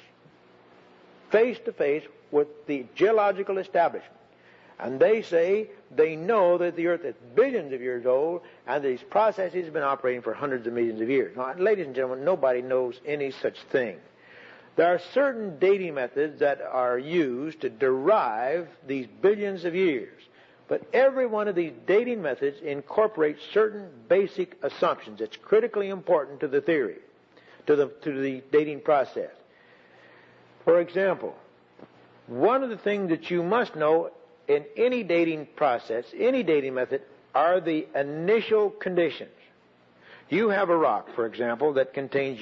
face to face with the geological establishment. And they say they know that the earth is billions of years old and these processes have been operating for hundreds of millions of years. Now, ladies and gentlemen, nobody knows any such thing. There are certain dating methods that are used to derive these billions of years. But every one of these dating methods incorporates certain basic assumptions. It's critically important to the theory, to the dating process. For example, one of the things that you must know in any dating process, any dating method, are the initial conditions. You have a rock, for example, that contains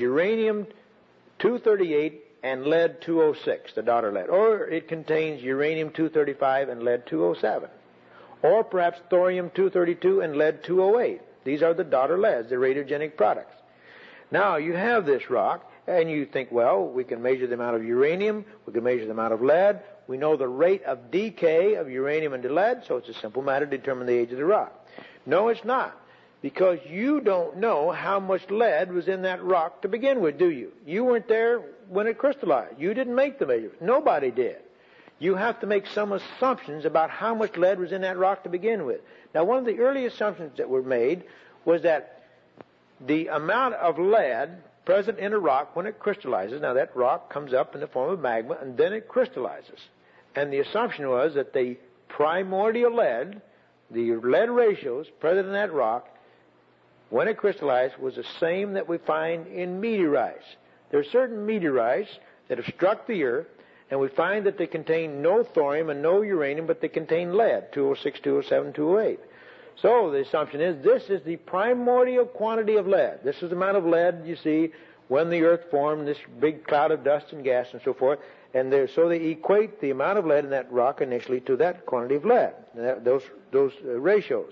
uranium-238 and lead-206, the daughter lead. Or it contains uranium-235 and lead-207. Or perhaps thorium-232 and lead-208. These are the daughter leads, the radiogenic products. Now, you have this rock, and you think, well, we can measure the amount of uranium, we can measure the amount of lead, we know the rate of decay of uranium into lead, so it's a simple matter to determine the age of the rock. No, it's not, because you don't know how much lead was in that rock to begin with, do you? You weren't there when it crystallized. You didn't make the measurement. Nobody did. You have to make some assumptions about how much lead was in that rock to begin with. Now, one of the early assumptions that were made was that the amount of lead present in a rock when it crystallizes, now that rock comes up in the form of magma and then it crystallizes. And the assumption was that the primordial lead, the lead ratios present in that rock, when it crystallized, was the same that we find in meteorites. There are certain meteorites that have struck the earth, and we find that they contain no thorium and no uranium, but they contain lead, 206, 207, 208. So the assumption is this is the primordial quantity of lead. This is the amount of lead, you see, when the earth formed, this big cloud of dust and gas and so forth. And so they equate the amount of lead in that rock initially to that quantity of lead, those ratios.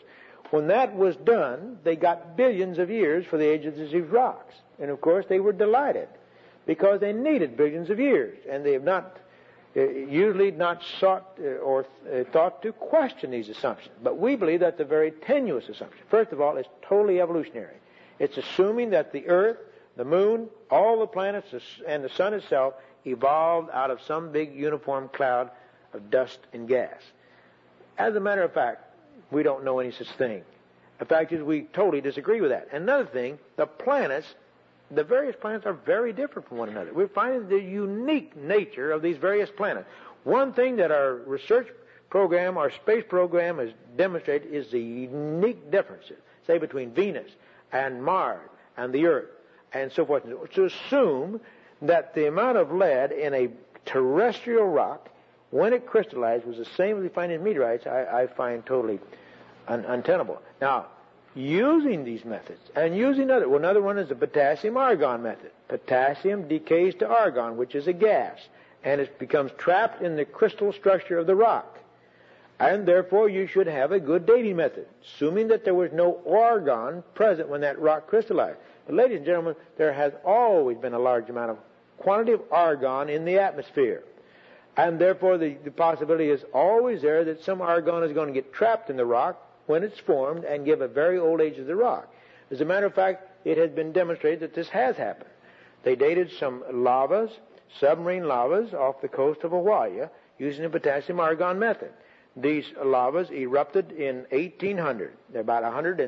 when that was done, they got billions of years for the age of these rocks. And of course, they were delighted because they needed billions of years. And they have not, usually not sought or thought to question these assumptions. But we believe that's a very tenuous assumption. First of all, it's totally evolutionary. It's assuming that the Earth, the Moon, all the planets, and the Sun itself evolved out of some big uniform cloud of dust and gas. As a matter of fact, we don't know any such thing. The fact is, we totally disagree with that. Another thing, the planets, the various planets are very different from one another. We're finding the unique nature of these various planets. One thing that our research program, our space program has demonstrated is the unique differences, say, between Venus and Mars and the Earth and so forth. To assume that the amount of lead in a terrestrial rock, when it crystallized, was the same as we find in meteorites, I find totally untenable. Now, using these methods and using another one is the potassium-argon method. Potassium decays to argon, which is a gas, and it becomes trapped in the crystal structure of the rock. And therefore, you should have a good dating method, assuming that there was no argon present when that rock crystallized. But ladies and gentlemen, there has always been a large amount of quantity of argon in the atmosphere. And therefore, the possibility is always there that some argon is going to get trapped in the rock when it's formed and give a very old age of the rock. As a matter of fact, it has been demonstrated that this has happened. They dated some lavas, submarine lavas, off the coast of Hawaii using the potassium-argon method. These lavas erupted in 1800. They're about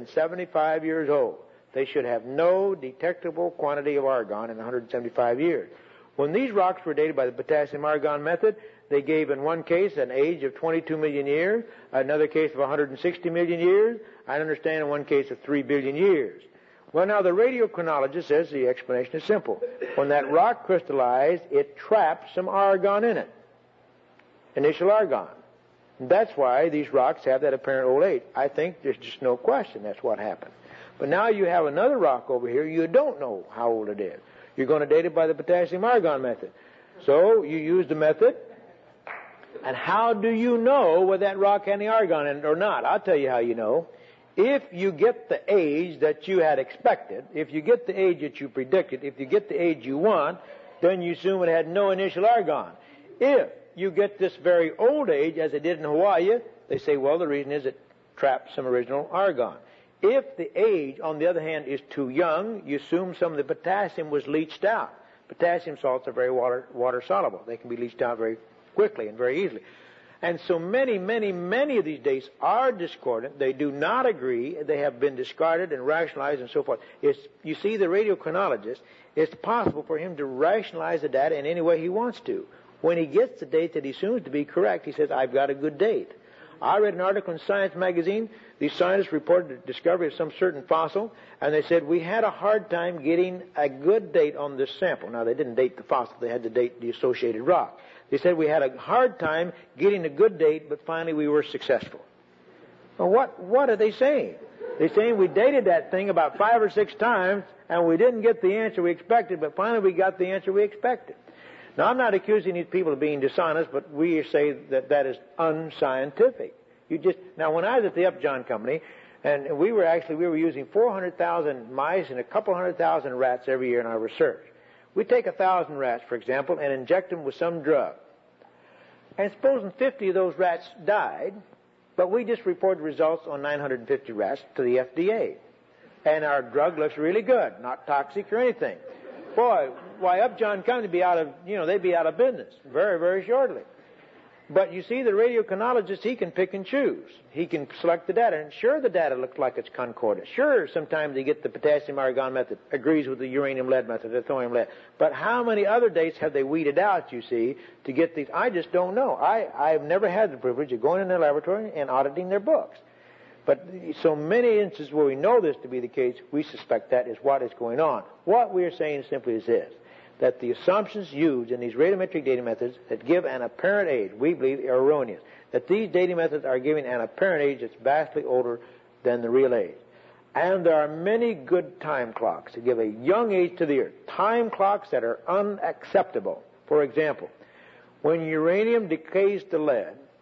175 years old. They should have no detectable quantity of argon in 175 years. When these rocks were dated by the potassium-argon method, they gave in one case an age of 22 million years, another case of 160 million years, I understand in one case of 3 billion years. Well, now the radiochronologist says the explanation is simple. When that rock crystallized, it trapped some argon in it, initial argon. And that's why these rocks have that apparent old age. I think there's just no question that's what happened. But now you have another rock over here, you don't know how old it is. You're going to date it by the potassium-argon method. So you use the method, and how do you know whether that rock had any argon in it or not? I'll tell you how you know. If you get the age that you had expected, if you get the age that you predicted, if you get the age you want, then you assume it had no initial argon. If you get this very old age, as it did in Hawaii, they say, well, the reason is it trapped some original argon. If the age, on the other hand, is too young, you assume some of the potassium was leached out. Potassium salts are very water soluble. They can be leached out very quickly and very easily. And so many of these dates are discordant. They do not agree. They have been discarded and rationalized and so forth. You see, the radiochronologist, it's possible for him to rationalize the data in any way he wants to. When he gets the date that he assumes to be correct, he says, I've got a good date. I read an article in Science magazine. These scientists reported the discovery of some certain fossil, and they said, we had a hard time getting a good date on this sample. Now, they didn't date the fossil. They had to date the associated rock. They said we had a hard time getting a good date, but finally we were successful. Well, what are they saying? They're saying we dated that thing about 5 or 6 times, and we didn't get the answer we expected, but finally we got the answer we expected. Now, I'm not accusing these people of being dishonest, but we say that that is unscientific. Now, when I was at the Upjohn Company, and we were using 400,000 mice and a couple 100,000 rats every year in our research. We'd take 1,000 rats, for example, and inject them with some drug. And supposing 50 of those rats died, but we just reported results on 950 rats to the FDA. And our drug looks really good, not toxic or anything. Boy, why Upjohn Company they'd be out of business very, very shortly. But you see, the radiochronologist, he can pick and choose. He can select the data. And sure, the data looks like it's concordant. Sure, sometimes they get the potassium-argon method, agrees with the uranium-lead method, the thorium-lead. But how many other dates have they weeded out, you see, to get these? I just don't know. I've never had the privilege of going in their laboratory and auditing their books. But so many instances where we know this to be the case, we suspect that is what is going on. What we are saying simply is this, that the assumptions used in these radiometric dating methods that give an apparent age, we believe, are erroneous. That these dating methods are giving an apparent age that's vastly older than the real age. And there are many good time clocks that give a young age to the Earth. Time clocks that are unacceptable. For example, when uranium decays to lead,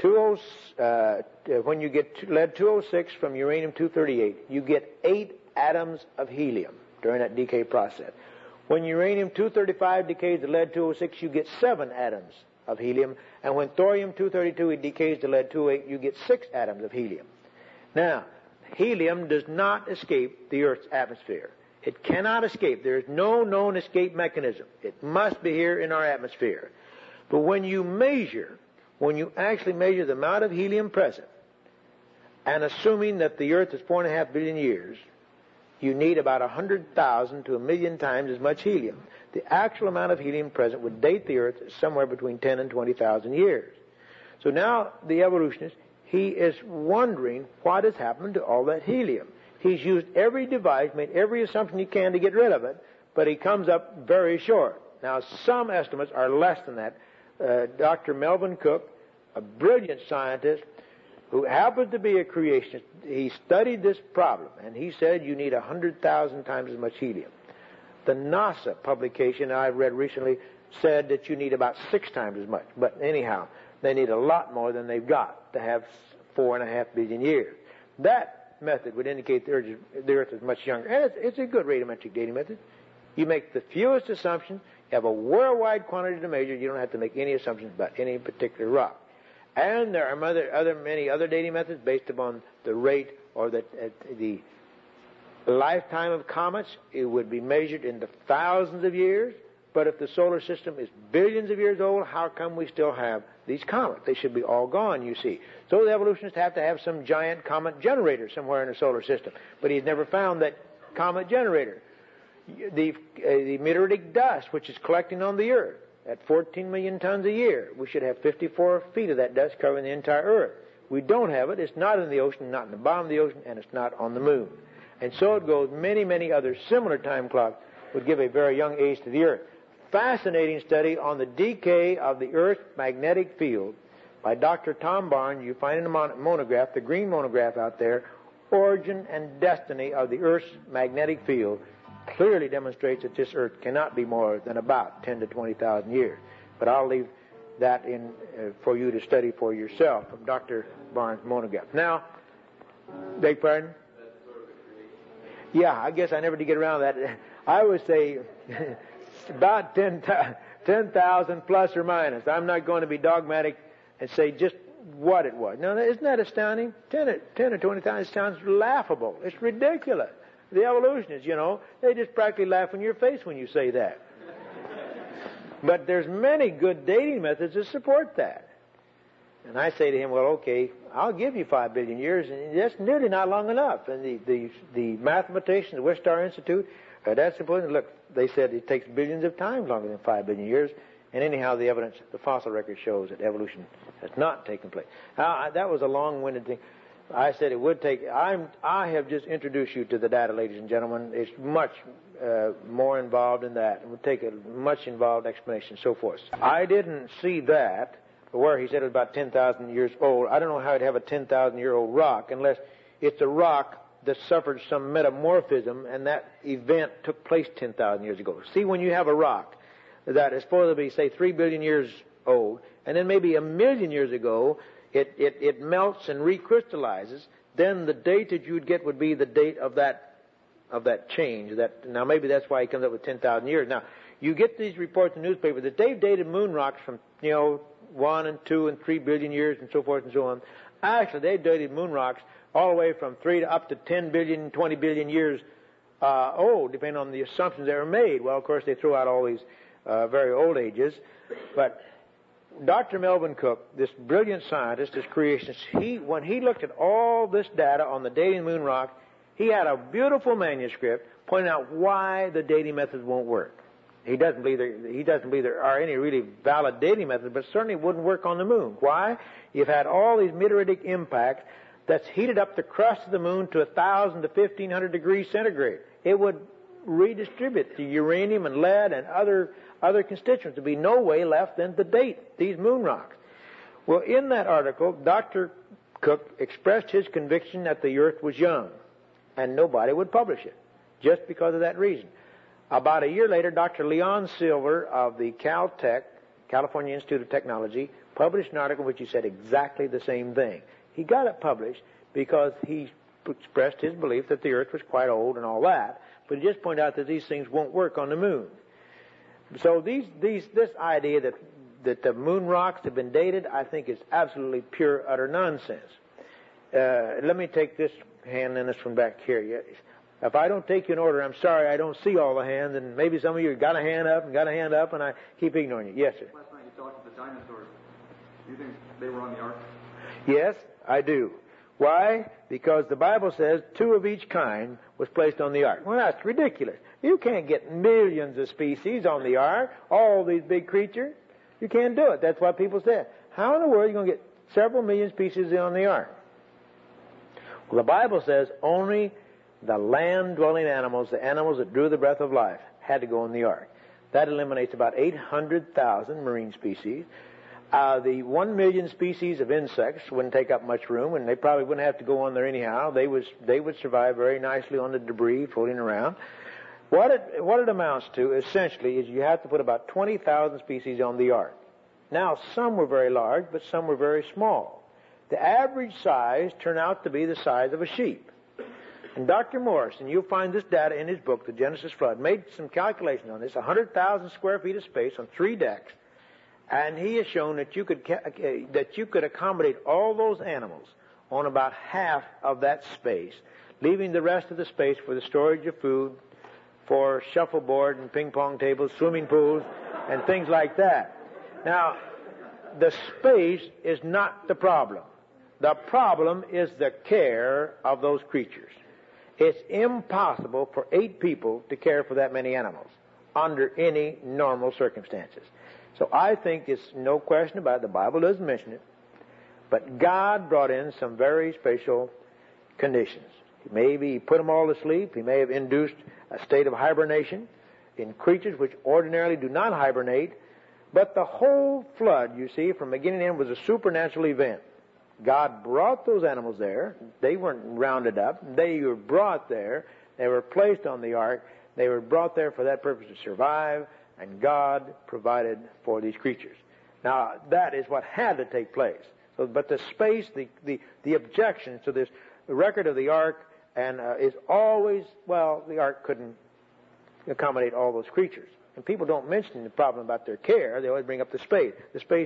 when you get lead-206 from uranium-238, you get 8 atoms of helium during that decay process. When uranium-235 decays to lead-206, you get 7 atoms of helium. And when thorium-232 decays to lead-208, you get 6 atoms of helium. Now, helium does not escape the Earth's atmosphere. It cannot escape. There is no known escape mechanism. It must be here in our atmosphere. But when you actually measure the amount of helium present, and assuming that the Earth is 4.5 billion years, you need about 100,000 to 1,000,000 times as much helium. The actual amount of helium present would date the Earth somewhere between 10 and 20,000 years. So now the evolutionist, he is wondering what has happened to all that helium. He's used every device, made every assumption he can to get rid of it, but he comes up very short. Now, some estimates are less than that. Dr. Melvin Cook, a brilliant scientist who happens to be a creationist, he studied this problem, and he said you need 100,000 times as much helium. The NASA publication I read recently said that you need about 6 times as much. But anyhow, they need a lot more than they've got to have 4.5 billion years. That method would indicate the Earth is much younger. And it's a good radiometric dating method. You make the fewest assumptions. You have a worldwide quantity to measure. You don't have to make any assumptions about any particular rock. And there are many other dating methods based upon the rate or the lifetime of comets. It would be measured in the thousands of years. But if the solar system is billions of years old, how come we still have these comets? They should be all gone, you see. So the evolutionists have to have some giant comet generator somewhere in the solar system. But he's never found that comet generator. The meteoritic dust, which is collecting on the Earth at 14 million tons a year, we should have 54 feet of that dust covering the entire Earth. We don't have it. It's not in the ocean, not in the bottom of the ocean, and it's not on the moon. And so it goes. Many, many other similar time clocks would give a very young age to the Earth. Fascinating study on the decay of the Earth's magnetic field by Dr. Tom Barnes. You find in the monograph, the green monograph out there, Origin and Destiny of the Earth's Magnetic Field, clearly demonstrates that this Earth cannot be more than about 10 to 20,000 years. But I'll leave that in for you to study for yourself from Dr. Barnes' monograph. Now, beg pardon? Yeah, I guess I never did get around that. I would say about 10,000 plus or minus. I'm not going to be dogmatic and say just what it was. Now, isn't that astounding? 10 or 20,000 sounds laughable. It's ridiculous. The evolutionists, they just practically laugh in your face when you say that. But there's many good dating methods that support that. And I say to him, well, okay, I'll give you 5 billion years, and that's nearly not long enough. And the mathematicians at Wistar Institute, that's important. Look, they said it takes billions of times longer than 5 billion years. And anyhow, the evidence, the fossil record shows that evolution has not taken place. Now, that was a long-winded thing. I said it would take. I have just introduced you to the data, ladies and gentlemen. It's much more involved in that. It would take a much involved explanation, and so forth. I didn't see that where he said it was about 10,000 years old. I don't know how it'd have a 10,000-year-old rock unless it's a rock that suffered some metamorphism, and that event took place 10,000 years ago. See, when you have a rock that is supposed to be, say, 3 billion years old, and then maybe 1 million years ago, it melts and recrystallizes, then the date that you'd get would be the date of that change. Now, maybe that's why he comes up with 10,000 years. Now, you get these reports in the newspaper that they've dated moon rocks from, 1 and 2 and 3 billion years and so forth and so on. Actually, they've dated moon rocks all the way from 3 to up to 10 billion, 20 billion years old, depending on the assumptions that were made. Well, of course, they threw out all these very old ages. But Dr. Melvin Cook, this brilliant scientist, this creationist, when he looked at all this data on the dating moon rock, he had a beautiful manuscript pointing out why the dating methods won't work. He doesn't believe there are any really valid dating methods, but certainly wouldn't work on the moon. Why? You've had all these meteoritic impacts that's heated up the crust of the moon to 1,000 to 1,500 degrees centigrade. It would redistribute the uranium and lead and other constituents. There'd be no way left than to date these moon rocks. Well, in that article, Dr. Cook expressed his conviction that the Earth was young, and nobody would publish it, just because of that reason. About a year later, Dr. Leon Silver of the Caltech, California Institute of Technology, published an article which he said exactly the same thing. He got it published because he expressed his belief that the earth was quite old and all that, but he just pointed out that these things won't work on the moon. So this idea that the moon rocks have been dated, I think is absolutely pure, utter nonsense. Let me take this hand and this one back here. If I don't take you in order, I'm sorry, I don't see all the hands, and maybe some of you got a hand up, and I keep ignoring you. Yes, sir. Last night you talked to the dinosaurs. Do you think they were on the ark? Yes, I do. Why? Because the Bible says 2 of each kind was placed on the ark. Well, that's ridiculous. You can't get millions of species on the ark, all these big creatures. You can't do it. That's what people say. How in the world are you going to get several million species on the ark? Well, the Bible says only the land-dwelling animals, the animals that drew the breath of life, had to go in the ark. That eliminates about 800,000 marine species. The 1 million species of insects wouldn't take up much room, and they probably wouldn't have to go on there anyhow. They would survive very nicely on the debris floating around. What it amounts to, essentially, is you have to put about 20,000 species on the ark. Now, some were very large, but some were very small. The average size turned out to be the size of a sheep. And Dr. Morrison, you'll find this data in his book, The Genesis Flood, made some calculations on this, 100,000 square feet of space on 3 decks, and he has shown that you could accommodate all those animals on about half of that space, leaving the rest of the space for the storage of food, for shuffleboard and ping-pong tables, swimming pools, and things like that. Now, the space is not the problem. The problem is the care of those creatures. It's impossible for 8 people to care for that many animals under any normal circumstances. So I think it's no question about it. The Bible doesn't mention it. But God brought in some very special conditions. Maybe He put them all to sleep. He may have induced a state of hibernation in creatures which ordinarily do not hibernate. But the whole flood, you see, from beginning to end was a supernatural event. God brought those animals there. They weren't rounded up. They were brought there. They were placed on the ark. They were brought there for that purpose to survive, and God provided for these creatures. Now, that is what had to take place. So, but the space, the objection to this record of the ark is always, well, the ark couldn't accommodate all those creatures. And people don't mention the problem about their care. They always bring up the space. The space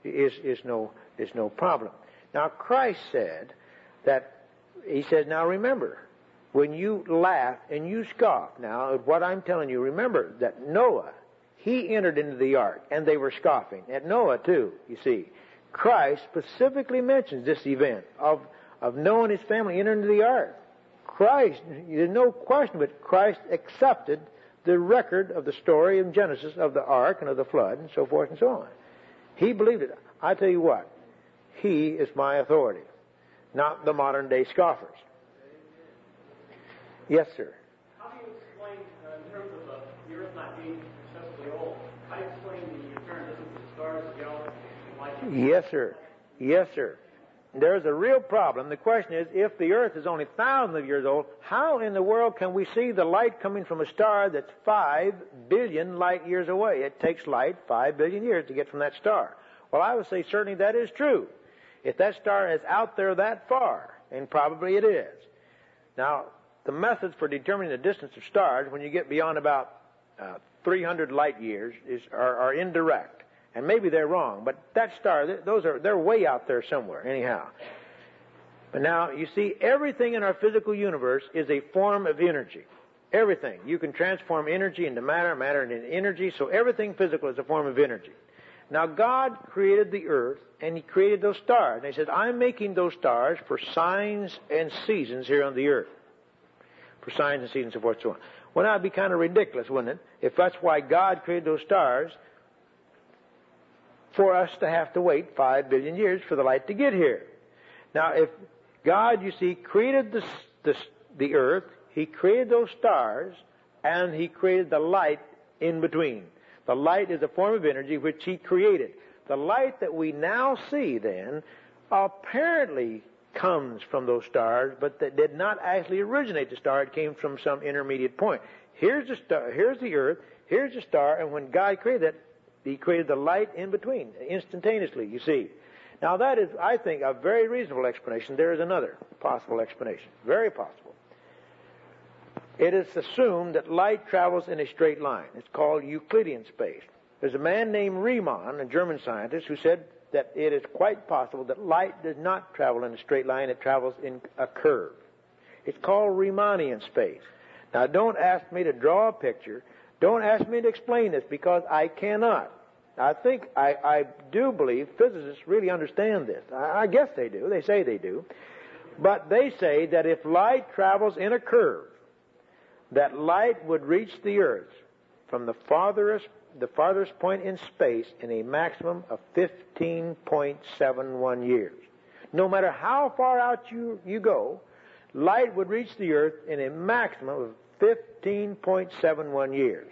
is no problem. Now, Christ said that, He said, now remember, when you laugh and you scoff, now, what I'm telling you, remember that Noah, he entered into the ark, and they were scoffing. At Noah, too, you see. Christ specifically mentions this event of Noah and his family entering into the ark. Christ, there's no question, but Christ accepted the record of the story in Genesis of the ark and of the flood and so forth and so on. He believed it. I tell you what, He is my authority, not the modern day scoffers. Yes, sir. How do you explain, in terms of the earth not being excessively old, how do you explain the apparent distance of stars, the galaxies, and light? Yes, sir. Yes, sir. There's a real problem. The question is, if the earth is only thousands of years old, how in the world can we see the light coming from a star that's 5 billion light years away? It takes light 5 billion years to get from that star. Well, I would say certainly that is true. If that star is out there that far, and probably it is. Now, the methods for determining the distance of stars, when you get beyond about 300 light years, are indirect. And maybe they're wrong, but that star, they're way out there somewhere, anyhow. But now, you see, everything in our physical universe is a form of energy. Everything. You can transform energy into matter, matter into energy, so everything physical is a form of energy. Now, God created the earth, and He created those stars. And He said, I'm making those stars for signs and seasons here on the earth. For signs and seasons and so forth and so on. Well, that would be kind of ridiculous, wouldn't it? If that's why God created those stars, for us to have to wait 5 billion years for the light to get here. Now, if God, you see, created the earth, He created those stars, and He created the light in between. The light is a form of energy which He created. The light that we now see, then, apparently comes from those stars, but that did not actually originate the star. It came from some intermediate point. Here's the star, here's the earth, here's the star, and when God created it, He created the light in between, instantaneously, you see. Now that is, I think, a very reasonable explanation. There is another possible explanation. Very possible. It is assumed that light travels in a straight line. It's called Euclidean space. There's a man named Riemann, a German scientist, who said that it is quite possible that light does not travel in a straight line, it travels in a curve. It's called Riemannian space. Now don't ask me to draw a picture. Don't ask me to explain this, because I cannot. I do believe physicists really understand this. I guess they do. They say they do. But they say that if light travels in a curve, that light would reach the earth from the farthest point in space in a maximum of 15.71 years. No matter how far out you go, light would reach the earth in a maximum of 15.71 years.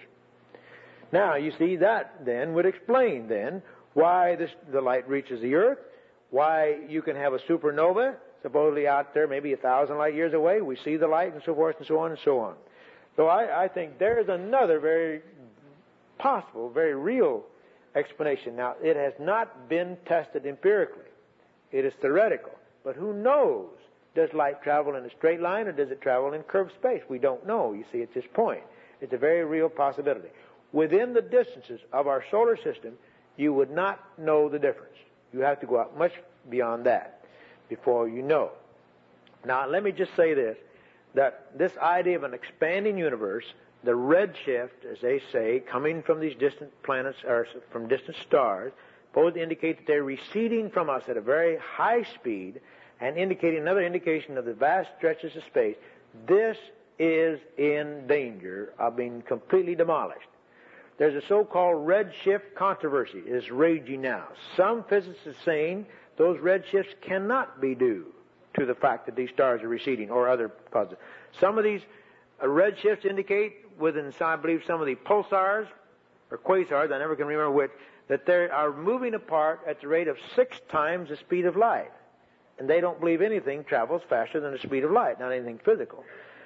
Now, you see, that then would explain then why the light reaches the earth, why you can have a supernova, supposedly out there maybe 1,000 light years away. We see the light and so forth and so on and so on. So I think there is another very possible, very real explanation. Now, it has not been tested empirically. It is theoretical. But who knows? Does light travel in a straight line or does it travel in curved space? We don't know, you see, at this point. It's a very real possibility. Within the distances of our solar system, you would not know the difference. You have to go out much beyond that before you know. Now, let me just say this, that this idea of an expanding universe, the redshift, as they say, coming from these distant planets or from distant stars, both indicate that they're receding from us at a very high speed and indicating another indication of the vast stretches of space. This is in danger of being completely demolished. There's a so-called redshift controversy. It's raging now. Some physicists are saying those redshifts cannot be due to the fact that these stars are receding or other causes. Some of these redshifts indicate within, I believe, some of the pulsars or quasars, I never can remember which, that they are moving apart at the rate of 6 times the speed of light. And they don't believe anything travels faster than the speed of light, not anything physical.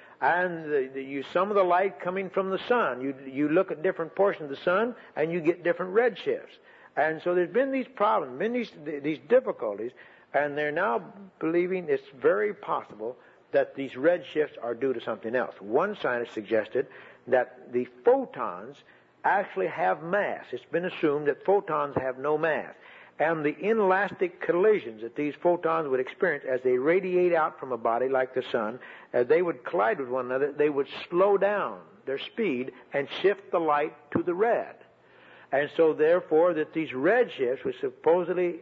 And some of the light coming from the sun, you look at different portions of the sun and you get different redshifts. And so there's been these problems, been these difficulties, and they're now believing it's very possible that these redshifts are due to something else. One scientist suggested that the photons actually have mass. It's been assumed that photons have no mass. And the inelastic collisions that these photons would experience as they radiate out from a body like the sun, as they would collide with one another, they would slow down their speed and shift the light to the red. And so therefore that these redshifts, which supposedly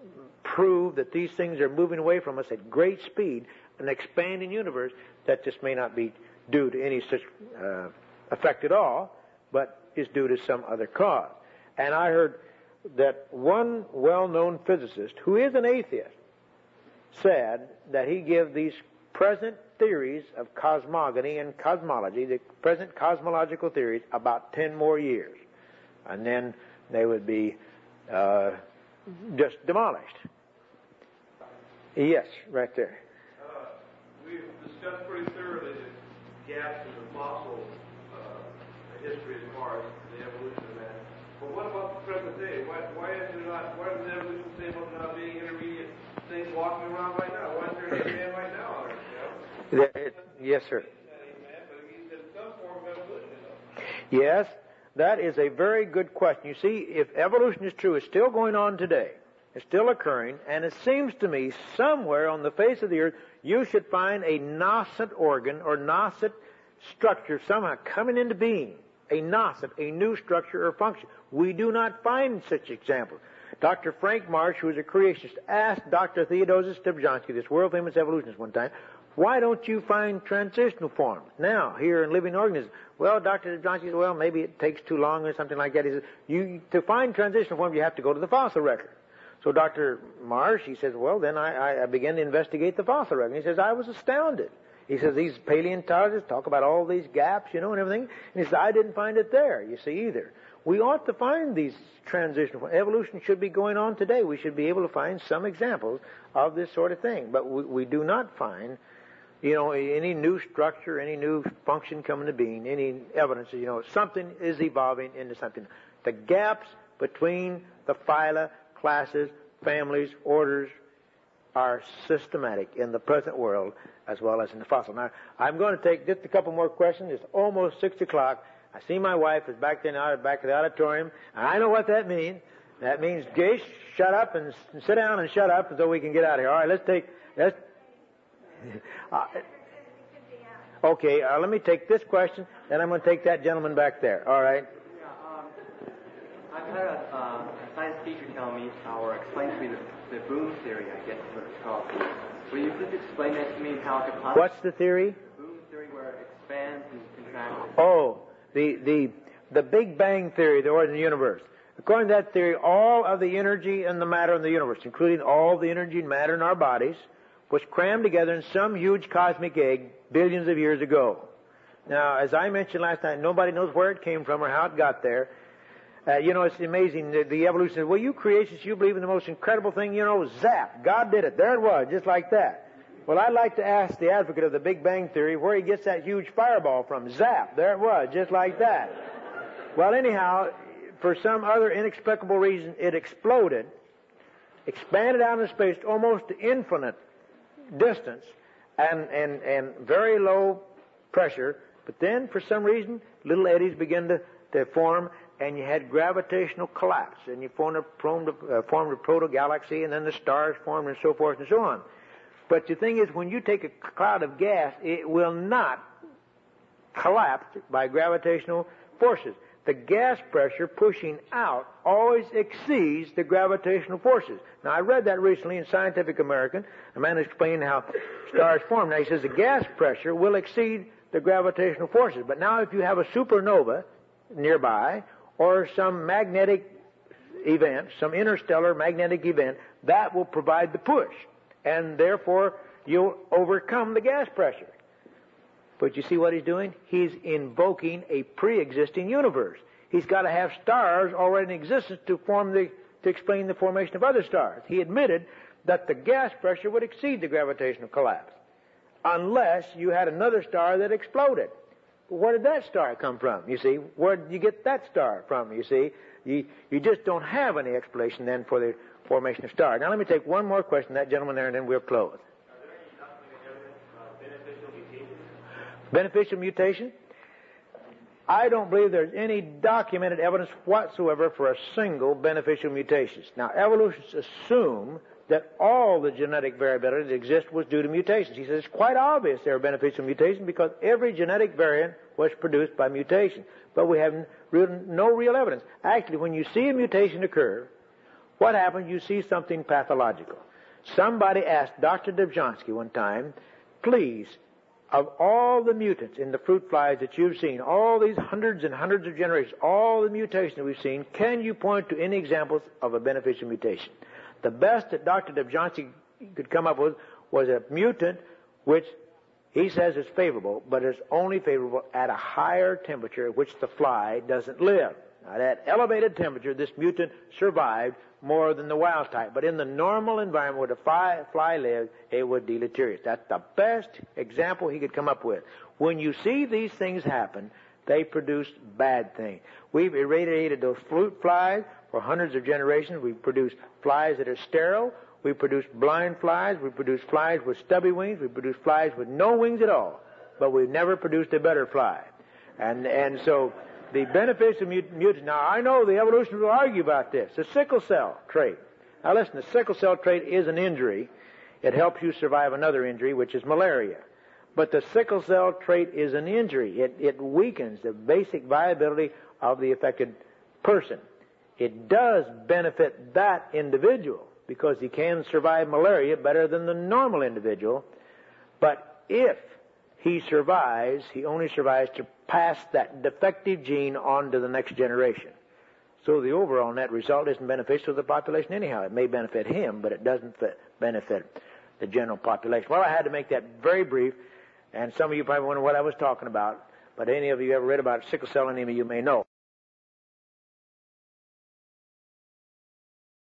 prove that these things are moving away from us at great speed, an expanding universe, that just may not be due to any such effect at all, but is due to some other cause. And I heard that one well-known physicist, who is an atheist, said that he gave these present theories of cosmogony and cosmology, the present cosmological theories, about 10 more years. And then they would be just demolished. Yes, right there. We've discussed pretty thoroughly the gaps in the fossil history as far as the evolution of man. But what about the present day? Why does the evolution say about not being intermediate things walking around right now? Why is there a man right now on Earth? Yes, sir. But he's in some form of evolution. Yes, that is a very good question. You see, if evolution is true, it's still going on today. It's still occurring, and it seems to me somewhere on the face of the earth you should find a nascent organ or nascent structure somehow coming into being. A nascent, a new structure or function. We do not find such examples. Dr. Frank Marsh, who is a creationist, asked Dr. Theodosius Dobzhansky, this world-famous evolutionist, one time, why don't you find transitional forms now here in living organisms? Well, Dr. Dobzhansky said, well, maybe it takes too long or something like that. He says, to find transitional forms, you have to go to the fossil record. So Dr. Marsh, he says, well, then I began to investigate the fossil record. He says, I was astounded. He says, these paleontologists talk about all these gaps, and everything. And he says, I didn't find it there, you see, either. We ought to find these transitional forms. Evolution should be going on today. We should be able to find some examples of this sort of thing. But we do not find, any new structure, any new function coming to being, any evidence, something is evolving into something. The gaps between the phyla, classes, families, orders are systematic in the present world as well as in the fossil. Now, I'm going to take just a couple more questions. It's almost 6 o'clock. I see my wife is back there now, back of the auditorium, and I know what that means. That means, Gace, shut up and sit down and shut up so we can get out of here. All right, okay, let me take this question, then I'm going to take that gentleman back there. All right? I've had a science teacher tell me, or explain to me the boom theory, I guess is what it's called. Will you please explain that to me and how it could possibly... What's the theory? The boom theory where it expands and contracts. Oh, the Big Bang theory, the origin of the universe. According to that theory, all of the energy and the matter in the universe, including all the energy and matter in our bodies, was crammed together in some huge cosmic egg billions of years ago. Now, as I mentioned last night, nobody knows where it came from or how it got there. It's amazing, the evolution. Well, you creationists, you believe in the most incredible thing, zap. God did it. There it was, just like that. Well, I'd like to ask the advocate of the Big Bang theory where he gets that huge fireball from. Zap. There it was, just like that. Well, anyhow, for some other inexplicable reason, it exploded, expanded out into space almost to infinite distance and very low pressure. But then, for some reason, little eddies began to form, and you had gravitational collapse, and you formed a proto-galaxy, and then the stars formed, and so forth and so on. But the thing is, when you take a cloud of gas, it will not collapse by gravitational forces. The gas pressure pushing out always exceeds the gravitational forces. Now, I read that recently in Scientific American. A man explained how stars form. Now, he says the gas pressure will exceed the gravitational forces. But now, if you have a supernova nearby, or some magnetic event, some interstellar magnetic event, that will provide the push. And therefore, you'll overcome the gas pressure. But you see what he's doing? He's invoking a pre-existing universe. He's got to have stars already in existence to explain the formation of other stars. He admitted that the gas pressure would exceed the gravitational collapse, unless you had another star that exploded. Where did that star come from, you see? Where did you get that star from, you see? You just don't have any explanation then for the formation of stars. Now let me take one more question, that gentleman there, and then we'll close. Are there any documented evidence of beneficial mutation? Beneficial mutation? I don't believe there's any documented evidence whatsoever for a single beneficial mutation. Now, evolutionists assume that all the genetic variability that exists was due to mutations. He says it's quite obvious there are beneficial mutations because every genetic variant was produced by mutation. But we have no real evidence. Actually, when you see a mutation occur, what happens? You see something pathological. Somebody asked Dr. Dobzhansky one time, please, of all the mutants in the fruit flies that you've seen, all these hundreds and hundreds of generations, all the mutations that we've seen, can you point to any examples of a beneficial mutation? The best that Dr. Dobzhansky could come up with was a mutant which he says is favorable, but is only favorable at a higher temperature at which the fly doesn't live. Now, at that elevated temperature, this mutant survived more than the wild type. But in the normal environment where the fly lives, it would deleterious. That's the best example he could come up with. When you see these things happen, they produce bad things. We've irradiated those fruit flies for hundreds of generations. We've produced flies that are sterile. We produce blind flies. We produce flies with stubby wings. We produce flies with no wings at all. But we've never produced a better fly. And so the beneficial mutant. Now, I know the evolutionists will argue about this. The sickle cell trait. Now, listen, the sickle cell trait is an injury. It helps you survive another injury, which is malaria. But the sickle cell trait is an injury. It weakens the basic viability of the affected person. It does benefit that individual because he can survive malaria better than the normal individual. But if he survives, he only survives to pass that defective gene on to the next generation. So the overall net result isn't beneficial to the population anyhow. It may benefit him, but it doesn't benefit the general population. Well, I had to make that very brief, and some of you probably wonder what I was talking about, but any of you ever read about sickle cell anemia, you may know.